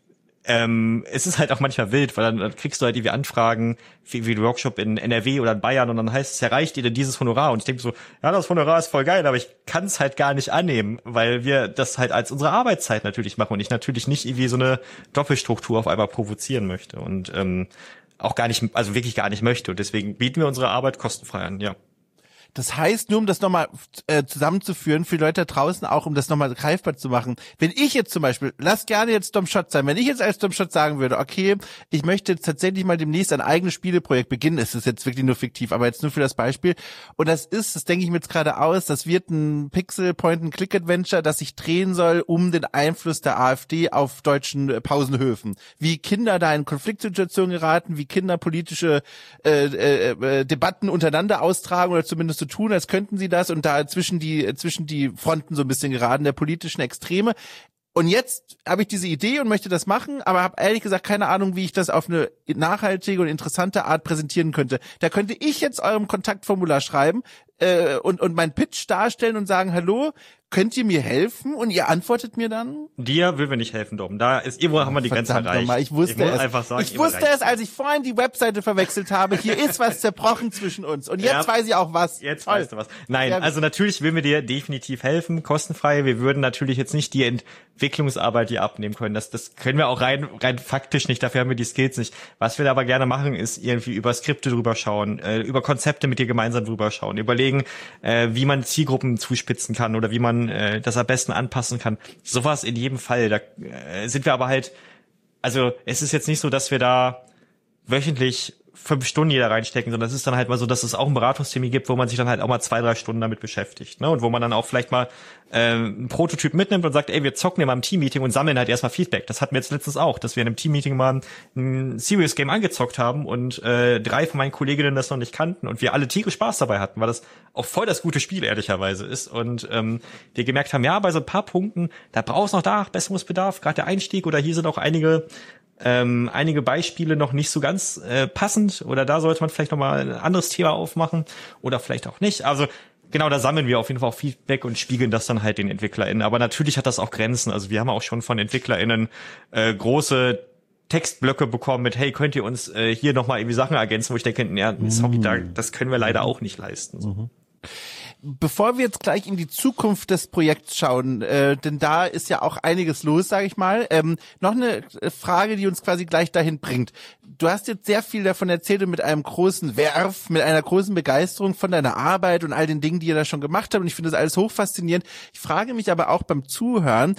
Speaker 2: Ähm, es ist halt auch manchmal wild, weil dann, dann kriegst du halt irgendwie Anfragen wie, wie ein Workshop in N R W oder in Bayern und dann heißt es, erreicht ihr denn dieses Honorar? Und ich denke so, ja, das Honorar ist voll geil, aber ich kann es halt gar nicht annehmen, weil wir das halt als unsere Arbeitszeit natürlich machen und ich natürlich nicht irgendwie so eine Doppelstruktur auf einmal provozieren möchte und ähm, auch gar nicht, also wirklich gar nicht möchte und deswegen bieten wir unsere Arbeit kostenfrei an, ja.
Speaker 1: Das heißt, nur um das nochmal äh, zusammenzuführen, für die Leute da draußen auch, um das nochmal greifbar zu machen. Wenn ich jetzt zum Beispiel, lass gerne jetzt Dom Schott sein, wenn ich jetzt als Dom Schott sagen würde, okay, ich möchte jetzt tatsächlich mal demnächst ein eigenes Spieleprojekt beginnen, es ist jetzt wirklich nur fiktiv, aber jetzt nur für das Beispiel. Und das ist, das denke ich mir jetzt gerade aus, das wird ein Pixel-Point-and-Click-Adventure, das sich drehen soll um den Einfluss der AfD auf deutschen äh, Pausenhöfen. Wie Kinder da in Konfliktsituationen geraten, wie Kinder politische äh, äh, äh, Debatten untereinander austragen oder zumindest so tun, als könnten sie das und da zwischen die zwischen die Fronten so ein bisschen geraten der politischen Extreme. Und jetzt habe ich diese Idee und möchte das machen, aber habe ehrlich gesagt keine Ahnung, wie ich das auf eine nachhaltige und interessante Art präsentieren könnte. Da könnte ich jetzt eurem Kontaktformular schreiben äh, und und meinen Pitch darstellen und sagen, hallo, könnt ihr mir helfen? Und ihr antwortet mir dann?
Speaker 2: Dir will wir nicht helfen, Dom. Da ist irgendwo haben wir die Grenze erreicht.
Speaker 1: Mal, ich wusste
Speaker 2: ich
Speaker 1: es.
Speaker 2: Einfach sagen,
Speaker 1: ich wusste es, als ich vorhin die Webseite verwechselt habe. Hier ist was zerbrochen zwischen uns. Und jetzt ja, weiß ich auch was.
Speaker 2: Jetzt Toll. Weißt du was. Nein, ja, also natürlich will wir dir definitiv helfen, kostenfrei. Wir würden natürlich jetzt nicht die Entwicklungsarbeit hier abnehmen können. Das, das können wir auch rein, rein faktisch nicht. Dafür haben wir die Skills nicht. Was wir aber gerne machen, ist irgendwie über Skripte drüber schauen, äh, über Konzepte mit dir gemeinsam drüber schauen, überlegen, äh, wie man Zielgruppen zuspitzen kann oder wie man äh, das am besten anpassen kann. Sowas in jedem Fall. Da äh, sind wir aber halt, also es ist jetzt nicht so, dass wir da wöchentlich fünf Stunden jeder reinstecken, sondern es ist dann halt mal so, dass es auch einen Beratungstermin gibt, wo man sich dann halt auch mal zwei, drei Stunden damit beschäftigt, ne? Und wo man dann auch vielleicht mal äh, einen Prototyp mitnimmt und sagt, ey, wir zocken ja mal im Team-Meeting und sammeln halt erstmal Feedback. Das hatten wir jetzt letztens auch, dass wir in einem Team-Meeting mal ein Serious Game angezockt haben und äh, drei von meinen Kolleginnen das noch nicht kannten und wir alle tierisch Spaß dabei hatten, weil das auch voll das gute Spiel ehrlicherweise ist und ähm, wir gemerkt haben, ja, bei so ein paar Punkten, da brauchst du noch da Besserungsbedarf, gerade der Einstieg oder hier sind auch einige Ähm, einige Beispiele noch nicht so ganz äh, passend oder da sollte man vielleicht noch mal ein anderes Thema aufmachen oder vielleicht auch nicht. Also genau, da sammeln wir auf jeden Fall auch Feedback und spiegeln das dann halt den EntwicklerInnen. Aber natürlich hat das auch Grenzen. Also wir haben auch schon von EntwicklerInnen äh, große Textblöcke bekommen mit, hey, könnt ihr uns äh, hier noch mal irgendwie Sachen ergänzen, wo ich denke, ja, sorry, da, das können wir leider auch nicht leisten. So.
Speaker 1: Mhm. Bevor wir jetzt gleich in die Zukunft des Projekts schauen, äh, denn da ist ja auch einiges los, sage ich mal, ähm, noch eine Frage, die uns quasi gleich dahin bringt. Du hast jetzt sehr viel davon erzählt und mit einem großen Werf, mit einer großen Begeisterung von deiner Arbeit und all den Dingen, die ihr da schon gemacht habt und ich finde das alles hochfaszinierend. Ich frage mich aber auch beim Zuhören,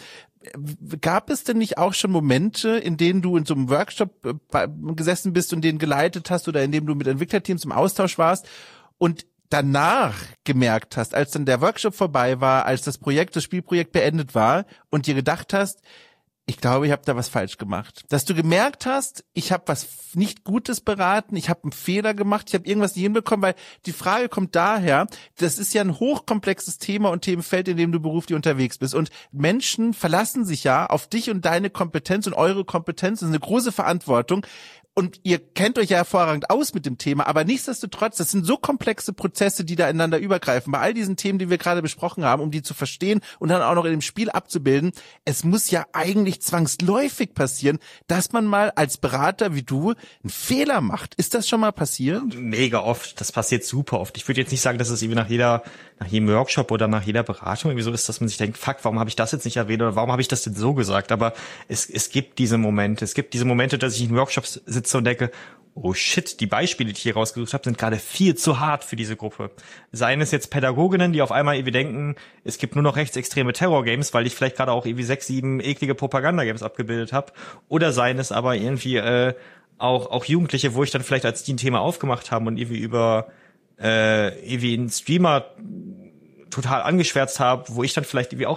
Speaker 1: gab es denn nicht auch schon Momente, in denen du in so einem Workshop gesessen bist und den geleitet hast oder in dem du mit Entwicklerteams im Austausch warst und danach gemerkt hast, als dann der Workshop vorbei war, als das Projekt, das Spielprojekt beendet war und dir gedacht hast, ich glaube, ich habe da was falsch gemacht. Dass du gemerkt hast, ich habe was nicht Gutes beraten, ich habe einen Fehler gemacht, ich habe irgendwas nicht hinbekommen, weil die Frage kommt daher, das ist ja ein hochkomplexes Thema und Themenfeld, in dem du beruflich unterwegs bist. Und Menschen verlassen sich ja auf dich und deine Kompetenz und eure Kompetenz. Das ist eine große Verantwortung. Und ihr kennt euch ja hervorragend aus mit dem Thema, aber nichtsdestotrotz, das sind so komplexe Prozesse, die da ineinander übergreifen. Bei all diesen Themen, die wir gerade besprochen haben, um die zu verstehen und dann auch noch in dem Spiel abzubilden, es muss ja eigentlich zwangsläufig passieren, dass man mal als Berater wie du einen Fehler macht. Ist das schon mal passiert?
Speaker 2: Mega oft. Das passiert super oft. Ich würde jetzt nicht sagen, dass es irgendwie nach jeder, nach jedem Workshop oder nach jeder Beratung irgendwie so ist, dass man sich denkt, fuck, warum habe ich das jetzt nicht erwähnt oder warum habe ich das denn so gesagt? Aber es, es gibt diese Momente. Es gibt diese Momente, dass ich in Workshops sitze und denke, oh shit, die Beispiele, die ich hier rausgesucht habe, sind gerade viel zu hart für diese Gruppe. Seien es jetzt Pädagoginnen, die auf einmal irgendwie denken, es gibt nur noch rechtsextreme Terror-Games, weil ich vielleicht gerade auch irgendwie sechs, sieben eklige Propaganda-Games abgebildet habe. Oder seien es aber irgendwie äh, auch auch Jugendliche, wo ich dann vielleicht als die ein Thema aufgemacht haben und irgendwie über äh, irgendwie einen Streamer total angeschwärzt habe, wo ich dann vielleicht irgendwie auch nicht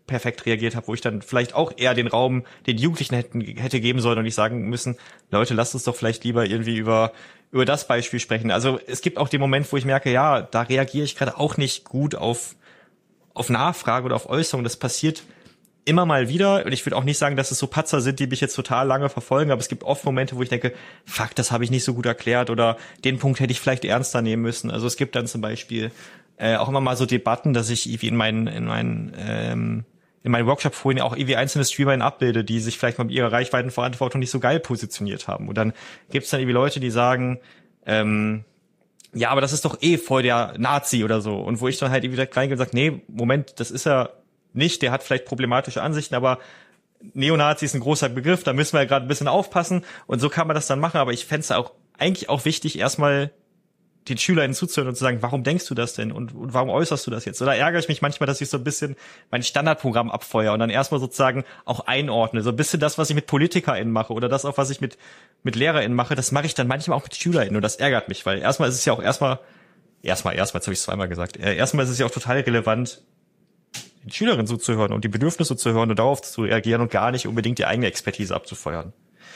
Speaker 2: perfekt reagiert habe, wo ich dann vielleicht auch eher den Raum den Jugendlichen hätten, hätte geben sollen und nicht sagen müssen, Leute, lasst uns doch vielleicht lieber irgendwie über über das Beispiel sprechen. Also es gibt auch den Moment, wo ich merke, ja, da reagiere ich gerade auch nicht gut auf auf Nachfrage oder auf Äußerung. Das passiert immer mal wieder. Und ich würde auch nicht sagen, dass es so Patzer sind, die mich jetzt total lange verfolgen, aber es gibt oft Momente, wo ich denke, fuck, das habe ich nicht so gut erklärt oder den Punkt hätte ich vielleicht ernster nehmen müssen. Also es gibt dann zum Beispiel äh, auch immer mal so Debatten, dass ich irgendwie in meinen in meinen ähm, in meinen Workshop-Folien auch irgendwie einzelne Streamer abbilde, die sich vielleicht mal mit ihrer Reichweitenverantwortung nicht so geil positioniert haben. Und dann gibt's dann irgendwie Leute, die sagen, ähm, ja, aber das ist doch eh voll der Nazi oder so. Und wo ich dann halt irgendwie direkt reingehe und sage, nee, Moment, das ist er nicht. Der hat vielleicht problematische Ansichten, aber Neonazi ist ein großer Begriff, da müssen wir ja gerade ein bisschen aufpassen. Und so kann man das dann machen. Aber ich fände es auch eigentlich auch wichtig, erstmal den SchülerInnen zuzuhören und zu sagen, warum denkst du das denn und, und warum äußerst du das jetzt? Oder ärgere ich mich manchmal, dass ich so ein bisschen mein Standardprogramm abfeuere und dann erstmal sozusagen auch einordne. So ein bisschen das, was ich mit PolitikerInnen mache oder das auch, was ich mit mit LehrerInnen mache, das mache ich dann manchmal auch mit SchülerInnen und das ärgert mich, weil erstmal ist es ja auch erstmal, erstmal, erstmal, jetzt habe ich es zweimal gesagt, erstmal ist es ja auch total relevant, den SchülerInnen zuzuhören und die Bedürfnisse zu hören und darauf zu reagieren und gar nicht unbedingt die eigene Expertise abzufeuern.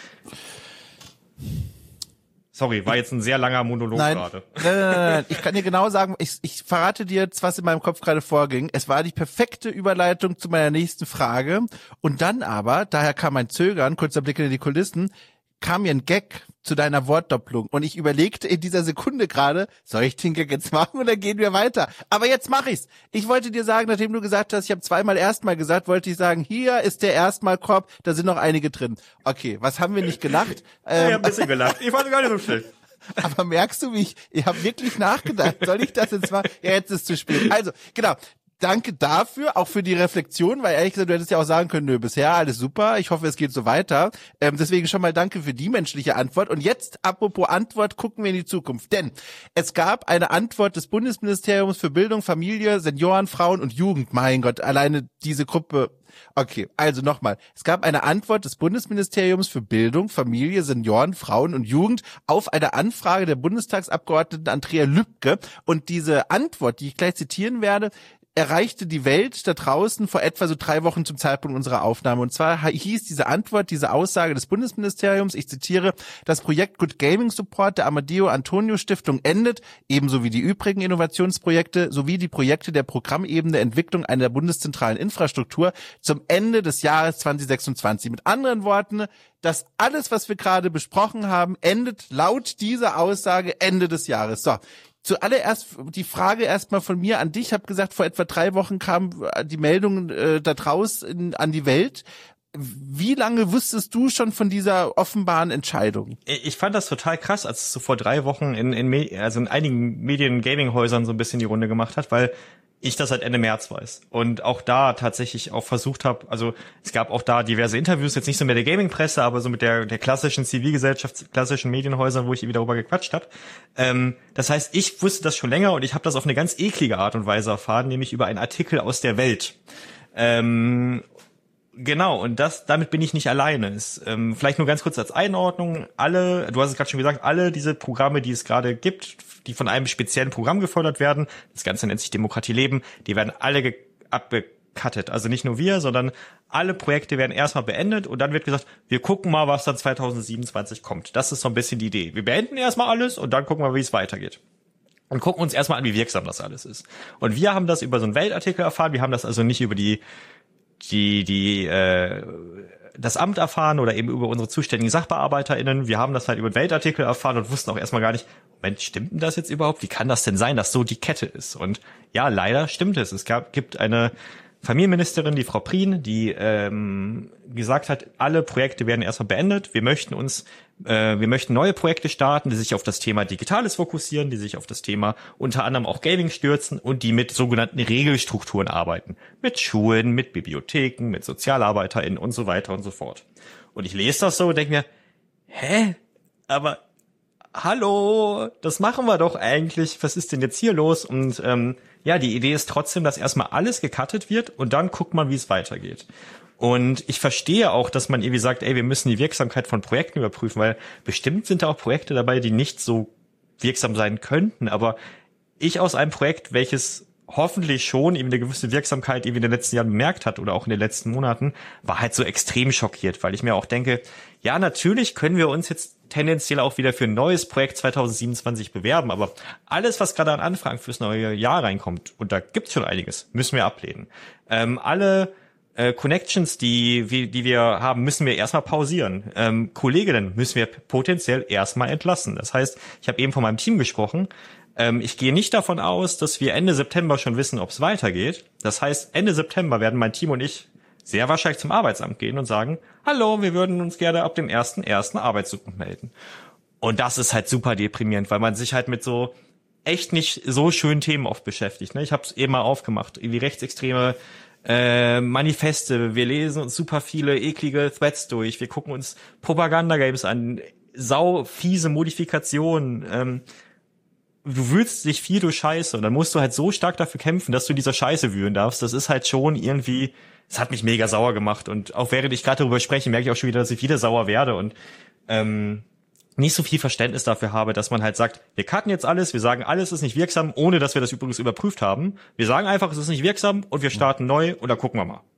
Speaker 2: Sorry, war jetzt ein sehr langer Monolog
Speaker 1: nein,
Speaker 2: gerade.
Speaker 1: Nein, nein, nein, nein. Ich kann dir genau sagen, ich, ich verrate dir jetzt, was in meinem Kopf gerade vorging. Es war die perfekte Überleitung zu meiner nächsten Frage. Und dann aber, daher kam mein Zögern, kurzer Blick in die Kulissen, kam mir ein Gag zu deiner Wortdopplung. Und ich überlegte in dieser Sekunde gerade, soll ich den Gag jetzt machen oder gehen wir weiter? Aber jetzt mache ich's. Ich wollte dir sagen, nachdem du gesagt hast, ich habe zweimal erstmal gesagt, wollte ich sagen, hier ist der Erstmalkorb, da sind noch einige drin. Okay, was haben wir nicht gelacht?
Speaker 2: Ähm, ich habe ein bisschen gelacht. Ich fand gar nicht so schlecht.
Speaker 1: Aber merkst du, wie ich, ich habe wirklich nachgedacht. Soll ich das jetzt mal? Ja, jetzt ist es zu spät. Also, genau. Danke dafür, auch für die Reflexion, weil ehrlich gesagt, du hättest ja auch sagen können, nö, bisher alles super, ich hoffe, es geht so weiter. Ähm, deswegen schon mal danke für die menschliche Antwort. Und jetzt, apropos Antwort, gucken wir in die Zukunft. Denn es gab eine Antwort des Bundesministeriums für Bildung, Familie, Senioren, Frauen und Jugend. Mein Gott, alleine diese Gruppe. Okay, also nochmal. Es gab eine Antwort des Bundesministeriums für Bildung, Familie, Senioren, Frauen und Jugend auf eine Anfrage der Bundestagsabgeordneten Andrea Lübke. Und diese Antwort, die ich gleich zitieren werde, erreichte die Welt da draußen vor etwa so drei Wochen zum Zeitpunkt unserer Aufnahme. Und zwar hieß diese Antwort, diese Aussage des Bundesministeriums, ich zitiere, das Projekt Good Gaming Support der Amadeo Antonio Stiftung endet, ebenso wie die übrigen Innovationsprojekte sowie die Projekte der Programmebene Entwicklung einer bundeszentralen Infrastruktur zum Ende des Jahres zwanzig sechsundzwanzig. Mit anderen Worten, das alles, was wir gerade besprochen haben, endet laut dieser Aussage Ende des Jahres. So. Zuallererst die Frage erstmal von mir an dich. Ich habe gesagt, vor etwa drei Wochen kam die Meldung äh, da draußen an die Welt. Wie lange wusstest du schon von dieser offenbaren Entscheidung?
Speaker 2: Ich fand das total krass, als es so vor drei Wochen in, in also in einigen Medien-Gaming-Häusern so ein bisschen die Runde gemacht hat, weil ich das seit Ende März weiß und auch da tatsächlich auch versucht habe, also es gab auch da diverse Interviews, jetzt nicht so mit der Gaming-Presse, aber so mit der der klassischen Zivilgesellschaft, klassischen Medienhäusern, wo ich wieder darüber gequatscht habe. Ähm, das heißt, ich wusste das schon länger und ich habe das auf eine ganz eklige Art und Weise erfahren, nämlich über einen Artikel aus der Welt. Ähm, Genau, und das, damit bin ich nicht alleine. Es, ähm, vielleicht nur ganz kurz als Einordnung. Alle, du hast es gerade schon gesagt, alle diese Programme, die es gerade gibt, die von einem speziellen Programm gefördert werden, das Ganze nennt sich Demokratie Leben, die werden alle ge- abgecuttet. Also nicht nur wir, sondern alle Projekte werden erstmal beendet und dann wird gesagt, wir gucken mal, was dann zwanzig siebenundzwanzig kommt. Das ist so ein bisschen die Idee. Wir beenden erstmal alles und dann gucken wir, wie es weitergeht. Und gucken uns erstmal an, wie wirksam das alles ist. Und wir haben das über so einen Weltartikel erfahren, wir haben das also nicht über die die die äh, das Amt erfahren oder eben über unsere zuständigen SachbearbeiterInnen. Wir haben das halt über den Weltartikel erfahren und wussten auch erstmal gar nicht, Moment, stimmt denn das jetzt überhaupt? Wie kann das denn sein, dass so die Kette ist? Und ja, leider stimmt es. Es gab gibt eine Familienministerin, die Frau Prien, die ähm, gesagt hat, alle Projekte werden erstmal beendet. Wir möchten uns, äh, wir möchten neue Projekte starten, die sich auf das Thema Digitales fokussieren, die sich auf das Thema unter anderem auch Gaming stürzen und die mit sogenannten Regelstrukturen arbeiten. Mit Schulen, mit Bibliotheken, mit SozialarbeiterInnen und so weiter und so fort. Und ich lese das so und denke mir, hä? Aber hallo, das machen wir doch eigentlich. Was ist denn jetzt hier los? Und ähm, ja, die Idee ist trotzdem, dass erstmal alles gecuttet wird und dann guckt man, wie es weitergeht. Und ich verstehe auch, dass man irgendwie sagt, ey, wir müssen die Wirksamkeit von Projekten überprüfen, weil bestimmt sind da auch Projekte dabei, die nicht so wirksam sein könnten. Aber ich aus einem Projekt, welches hoffentlich schon eben eine gewisse Wirksamkeit irgendwie in den letzten Jahren bemerkt hat oder auch in den letzten Monaten, war halt so extrem schockiert, weil ich mir auch denke, ja, natürlich können wir uns jetzt tendenziell auch wieder für ein neues Projekt zwanzig siebenundzwanzig bewerben, aber alles, was gerade an Anfragen fürs neue Jahr reinkommt, und da gibt's schon einiges, müssen wir ablehnen. Ähm, alle äh, Connections, die, wie, die wir haben, müssen wir erstmal pausieren. Ähm, Kolleginnen müssen wir potenziell erstmal entlassen. Das heißt, ich habe eben von meinem Team gesprochen, ähm, ich gehe nicht davon aus, dass wir Ende September schon wissen, ob es weitergeht. Das heißt, Ende September werden mein Team und ich sehr wahrscheinlich zum Arbeitsamt gehen und sagen, hallo, wir würden uns gerne ab dem ersten ersten arbeitssuchend melden. Und das ist halt super deprimierend, weil man sich halt mit so echt nicht so schönen Themen oft beschäftigt. Ich habe es eben mal aufgemacht, wie rechtsextreme äh, Manifeste, wir lesen uns super viele eklige Threads durch, wir gucken uns Propaganda-Games an, sau fiese Modifikationen, ähm, du wühlst dich viel durch Scheiße und dann musst du halt so stark dafür kämpfen, dass du in dieser Scheiße wühlen darfst. Das ist halt schon irgendwie, es hat mich mega sauer gemacht und auch während ich gerade darüber spreche, merke ich auch schon wieder, dass ich wieder sauer werde und ähm, nicht so viel Verständnis dafür habe, dass man halt sagt, wir cutten jetzt alles, wir sagen, alles ist nicht wirksam, ohne dass wir das übrigens überprüft haben. Wir sagen einfach, es ist nicht wirksam und wir starten neu und dann gucken wir mal.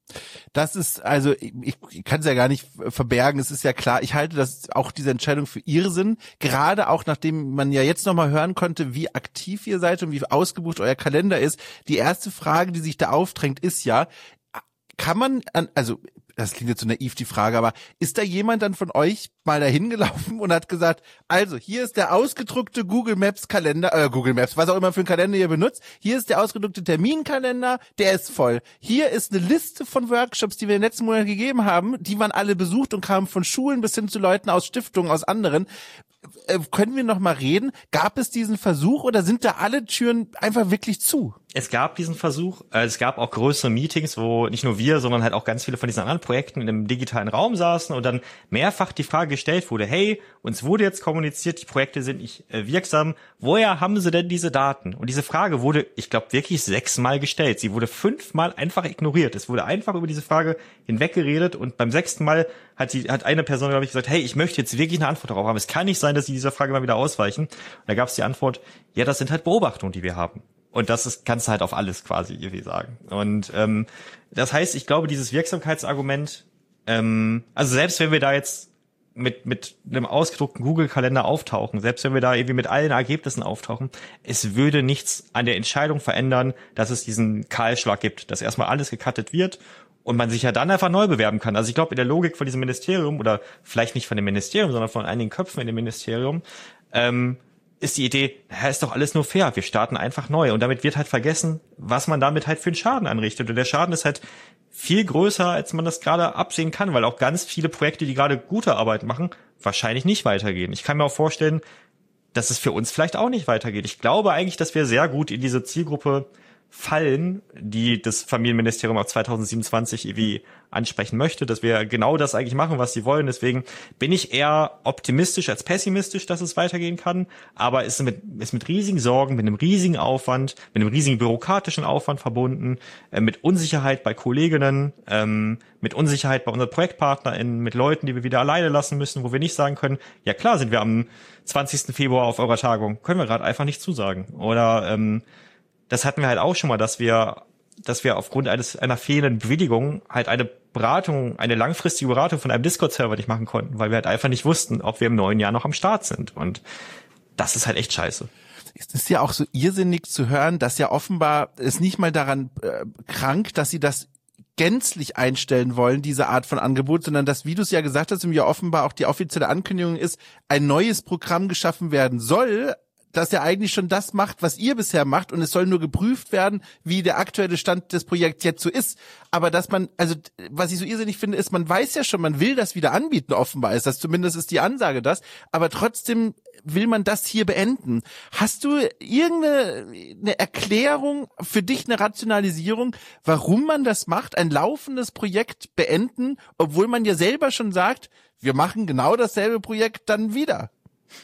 Speaker 1: Das ist, also ich, ich kann es ja gar nicht verbergen, es ist ja klar, ich halte das auch diese Entscheidung für Irrsinn, gerade auch nachdem man ja jetzt nochmal hören konnte, wie aktiv ihr seid und wie ausgebucht euer Kalender ist. Die erste Frage, die sich da aufdrängt, ist ja, kann man, an, also das klingt jetzt so naiv, die Frage, aber ist da jemand dann von euch mal dahin gelaufen und hat gesagt, also hier ist der ausgedruckte Google Maps Kalender, äh, Google Maps, was auch immer für einen Kalender ihr benutzt, hier ist der ausgedruckte Terminkalender, der ist voll. Hier ist eine Liste von Workshops, die wir in den letzten Monaten gegeben haben, die man alle besucht und kamen von Schulen bis hin zu Leuten aus Stiftungen, aus anderen. Äh, können wir noch mal reden? Gab es diesen Versuch oder sind da alle Türen einfach wirklich zu?
Speaker 2: Es gab diesen Versuch, äh, es gab auch größere Meetings, wo nicht nur wir, sondern halt auch ganz viele von diesen anderen Projekten in einem digitalen Raum saßen und dann mehrfach die Frage gestellt wurde, hey, uns wurde jetzt kommuniziert, die Projekte sind nicht äh, wirksam, woher haben sie denn diese Daten? Und diese Frage wurde, ich glaube, wirklich sechsmal gestellt. Sie wurde fünfmal einfach ignoriert. Es wurde einfach über diese Frage hinweggeredet und beim sechsten Mal hat die hat eine Person, glaube ich, gesagt, hey, ich möchte jetzt wirklich eine Antwort darauf haben. Es kann nicht sein, dass sie dieser Frage mal wieder ausweichen. Und da gab es die Antwort, ja, das sind halt Beobachtungen, die wir haben. Und das ist, kannst du halt auf alles quasi irgendwie sagen. Und ähm, das heißt, ich glaube, dieses Wirksamkeitsargument, ähm, also selbst wenn wir da jetzt mit mit einem ausgedruckten Google-Kalender auftauchen, selbst wenn wir da irgendwie mit allen Ergebnissen auftauchen, es würde nichts an der Entscheidung verändern, dass es diesen Kahlschlag gibt, dass erstmal alles gecuttet wird und man sich ja dann einfach neu bewerben kann. Also ich glaube, in der Logik von diesem Ministerium, oder vielleicht nicht von dem Ministerium, sondern von einigen Köpfen in dem Ministerium, ähm, ist die Idee, naja, ist doch alles nur fair, wir starten einfach neu. Und damit wird halt vergessen, was man damit halt für einen Schaden anrichtet. Und der Schaden ist halt viel größer, als man das gerade absehen kann, weil auch ganz viele Projekte, die gerade gute Arbeit machen, wahrscheinlich nicht weitergehen. Ich kann mir auch vorstellen, dass es für uns vielleicht auch nicht weitergeht. Ich glaube eigentlich, dass wir sehr gut in diese Zielgruppe fallen, die das Familienministerium auf zwanzig siebenundzwanzig irgendwie ansprechen möchte, dass wir genau das eigentlich machen, was sie wollen. Deswegen bin ich eher optimistisch als pessimistisch, dass es weitergehen kann. Aber es ist mit, ist mit riesigen Sorgen, mit einem riesigen Aufwand, mit einem riesigen bürokratischen Aufwand verbunden, äh, mit Unsicherheit bei Kolleginnen, ähm, mit Unsicherheit bei unseren ProjektpartnerInnen, mit Leuten, die wir wieder alleine lassen müssen, wo wir nicht sagen können, ja klar, sind wir am zwanzigsten Februar auf eurer Tagung. Können wir gerade einfach nicht zusagen. Oder ähm, das hatten wir halt auch schon mal, dass wir, dass wir aufgrund eines einer fehlenden Bewilligung halt eine Beratung, eine langfristige Beratung von einem Discord-Server nicht machen konnten, weil wir halt einfach nicht wussten, ob wir im neuen Jahr noch am Start sind. Und das ist halt echt scheiße.
Speaker 1: Es ist ja auch so irrsinnig zu hören, dass ja offenbar es nicht mal daran äh, krankt, dass sie das gänzlich einstellen wollen, diese Art von Angebot, sondern dass, wie du es ja gesagt hast, ja offenbar auch die offizielle Ankündigung ist, ein neues Programm geschaffen werden soll, dass er eigentlich schon das macht, was ihr bisher macht, und es soll nur geprüft werden, wie der aktuelle Stand des Projekts jetzt so ist. Aber dass man, also was ich so irrsinnig finde, ist, man weiß ja schon, man will das wieder anbieten, offenbar ist das, zumindest ist die Ansage das, aber trotzdem will man das hier beenden. Hast du irgendeine eine Erklärung für dich, eine Rationalisierung, warum man das macht, ein laufendes Projekt beenden, obwohl man ja selber schon sagt, wir machen genau dasselbe Projekt dann wieder?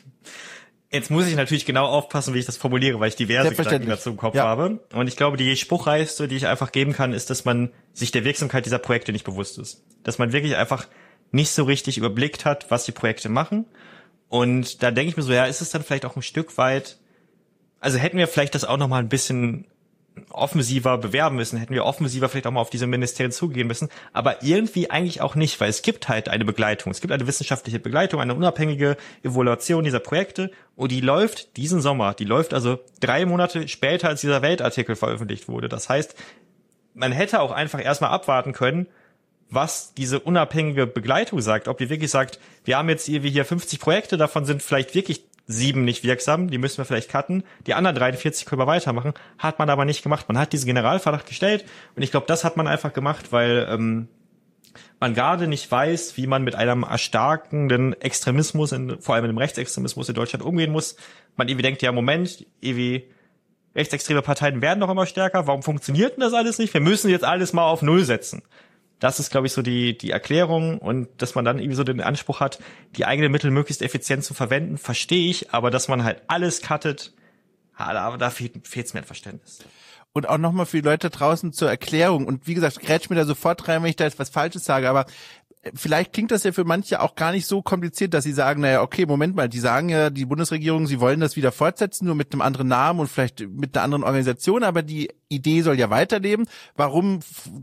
Speaker 2: Jetzt muss ich natürlich genau aufpassen, wie ich das formuliere, weil ich diverse Gedanken dazu im Kopf ja. habe. Und ich glaube, die spruchreichste, die ich einfach geben kann, ist, dass man sich der Wirksamkeit dieser Projekte nicht bewusst ist. Dass man wirklich einfach nicht so richtig überblickt hat, was die Projekte machen. Und da denke ich mir so, ja, ist es dann vielleicht auch ein Stück weit, also hätten wir vielleicht das auch noch mal ein bisschen offensiver bewerben müssen, hätten wir offensiver vielleicht auch mal auf diese Ministerien zugehen müssen, aber irgendwie eigentlich auch nicht, weil es gibt halt eine Begleitung, es gibt eine wissenschaftliche Begleitung, eine unabhängige Evaluation dieser Projekte und die läuft diesen Sommer, die läuft also drei Monate später, als dieser Weltartikel veröffentlicht wurde. Das heißt, man hätte auch einfach erstmal abwarten können, was diese unabhängige Begleitung sagt, ob die wirklich sagt, wir haben jetzt irgendwie hier fünfzig Projekte, davon sind vielleicht wirklich sieben nicht wirksam, die müssen wir vielleicht cutten, die anderen dreiundvierzig können wir weitermachen, hat man aber nicht gemacht. Man hat diesen Generalverdacht gestellt und ich glaube, das hat man einfach gemacht, weil ähm, man gerade nicht weiß, wie man mit einem erstarkenden Extremismus, in, vor allem mit dem Rechtsextremismus in Deutschland umgehen muss. Man irgendwie denkt, ja Moment, irgendwie rechtsextreme Parteien werden doch immer stärker, warum funktioniert denn das alles nicht? Wir müssen jetzt alles mal auf Null setzen. Das ist, glaube ich, so die die Erklärung und dass man dann irgendwie so den Anspruch hat, die eigenen Mittel möglichst effizient zu verwenden, verstehe ich, aber dass man halt alles cuttet, aber da fehlt es mir ein Verständnis.
Speaker 1: Und auch nochmal für die Leute draußen zur Erklärung und wie gesagt, grätsch mir da sofort rein, wenn ich da jetzt was Falsches sage, aber vielleicht klingt das ja für manche auch gar nicht so kompliziert, dass sie sagen, naja, okay, Moment mal, die sagen ja, die Bundesregierung, sie wollen das wieder fortsetzen, nur mit einem anderen Namen und vielleicht mit einer anderen Organisation, aber die Idee soll ja weiterleben. Warum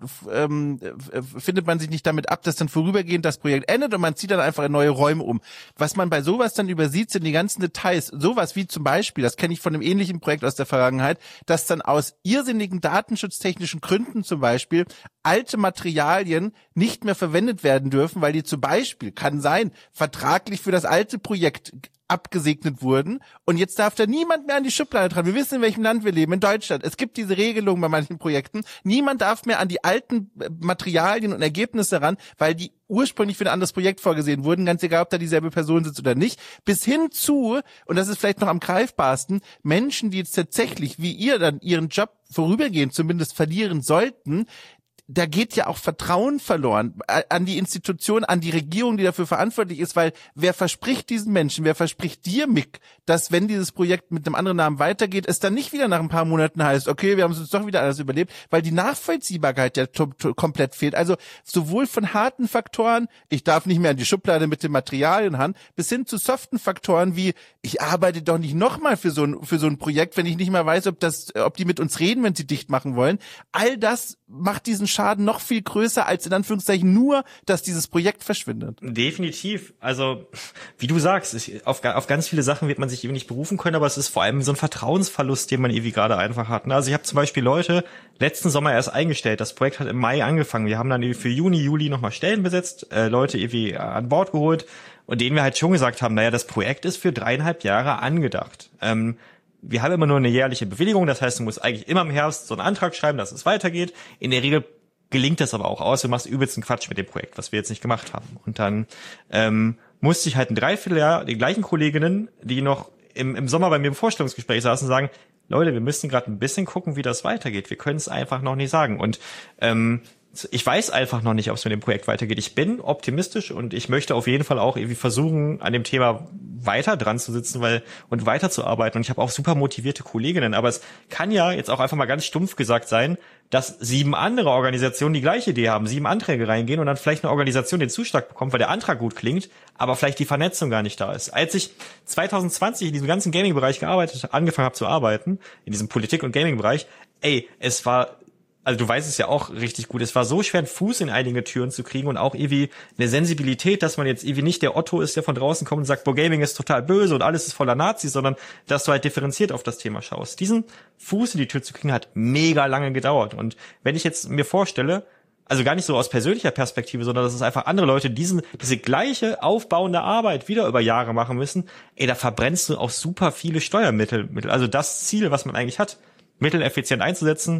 Speaker 1: ähm, findet man sich nicht damit ab, dass dann vorübergehend das Projekt endet und man zieht dann einfach in neue Räume um? Was man bei sowas dann übersieht, sind die ganzen Details. Sowas wie zum Beispiel, das kenne ich von einem ähnlichen Projekt aus der Vergangenheit, dass dann aus irrsinnigen datenschutztechnischen Gründen zum Beispiel alte Materialien nicht mehr verwendet werden dürfen, weil die zum Beispiel, kann sein, vertraglich für das alte Projekt abgesegnet wurden und jetzt darf da niemand mehr an die Schublade dran. Wir wissen, in welchem Land wir leben, in Deutschland. Es gibt diese Regelung bei manchen Projekten. Niemand darf mehr an die alten Materialien und Ergebnisse ran, weil die ursprünglich für ein anderes Projekt vorgesehen wurden, ganz egal, ob da dieselbe Person sitzt oder nicht, bis hin zu, und das ist vielleicht noch am greifbarsten, Menschen, die jetzt tatsächlich, wie ihr dann ihren Job vorübergehend zumindest verlieren sollten. Da geht ja auch Vertrauen verloren an die Institution, an die Regierung, die dafür verantwortlich ist, weil wer verspricht diesen Menschen, wer verspricht dir, Mick, dass wenn dieses Projekt mit einem anderen Namen weitergeht, es dann nicht wieder nach ein paar Monaten heißt, okay, wir haben es uns doch wieder alles überlebt, weil die Nachvollziehbarkeit ja to- to- komplett fehlt. Also sowohl von harten Faktoren, ich darf nicht mehr an die Schublade mit den Materialien ran, bis hin zu soften Faktoren wie, ich arbeite doch nicht nochmal für so ein, für so ein Projekt, wenn ich nicht mal weiß, ob das, ob die mit uns reden, wenn sie dicht machen wollen. All das macht diesen Schaden noch viel größer als in Anführungszeichen nur, dass dieses Projekt verschwindet.
Speaker 2: Definitiv. Also, wie du sagst, ich, auf, auf ganz viele Sachen wird man sich eben nicht berufen können, aber es ist vor allem so ein Vertrauensverlust, den man irgendwie gerade einfach hat. Also ich habe zum Beispiel Leute letzten Sommer erst eingestellt. Das Projekt hat im Mai angefangen. Wir haben dann irgendwie für Juni, Juli nochmal Stellen besetzt, äh, Leute irgendwie an Bord geholt und denen wir halt schon gesagt haben, naja, das Projekt ist für dreieinhalb Jahre angedacht. Ähm, Wir haben immer nur eine jährliche Bewilligung, das heißt, du musst eigentlich immer im Herbst so einen Antrag schreiben, dass es weitergeht. In der Regel gelingt das aber auch aus, du machst übelsten Quatsch mit dem Projekt, was wir jetzt nicht gemacht haben. Und dann ähm, musste ich halt ein Dreivierteljahr die gleichen Kolleginnen, die noch im, im Sommer bei mir im Vorstellungsgespräch saßen, sagen, Leute, wir müssen gerade ein bisschen gucken, wie das weitergeht. Wir können es einfach noch nicht sagen. Und ähm, ich weiß einfach noch nicht, ob es mit dem Projekt weitergeht. Ich bin optimistisch und ich möchte auf jeden Fall auch irgendwie versuchen, an dem Thema weiter dran zu sitzen, weil und weiterzuarbeiten. Und ich habe auch super motivierte Kolleginnen. Aber es kann ja jetzt auch einfach mal ganz stumpf gesagt sein, dass sieben andere Organisationen die gleiche Idee haben, sieben Anträge reingehen und dann vielleicht eine Organisation den Zuschlag bekommt, weil der Antrag gut klingt, aber vielleicht die Vernetzung gar nicht da ist. Als ich zwanzig zwanzig in diesem ganzen Gaming-Bereich gearbeitet, angefangen habe zu arbeiten, in diesem Politik- und Gaming-Bereich, ey, es war also du weißt es ja auch richtig gut, es war so schwer, einen Fuß in einige Türen zu kriegen und auch irgendwie eine Sensibilität, dass man jetzt irgendwie nicht der Otto ist, der von draußen kommt und sagt, boah, Gaming ist total böse und alles ist voller Nazis, sondern dass du halt differenziert auf das Thema schaust. Diesen Fuß in die Tür zu kriegen, hat mega lange gedauert. Und wenn ich jetzt mir vorstelle, also gar nicht so aus persönlicher Perspektive, sondern dass es einfach andere Leute diesen diese gleiche aufbauende Arbeit wieder über Jahre machen müssen, ey, da verbrennst du auch super viele Steuermittel. Also das Ziel, was man eigentlich hat, Mittel effizient einzusetzen,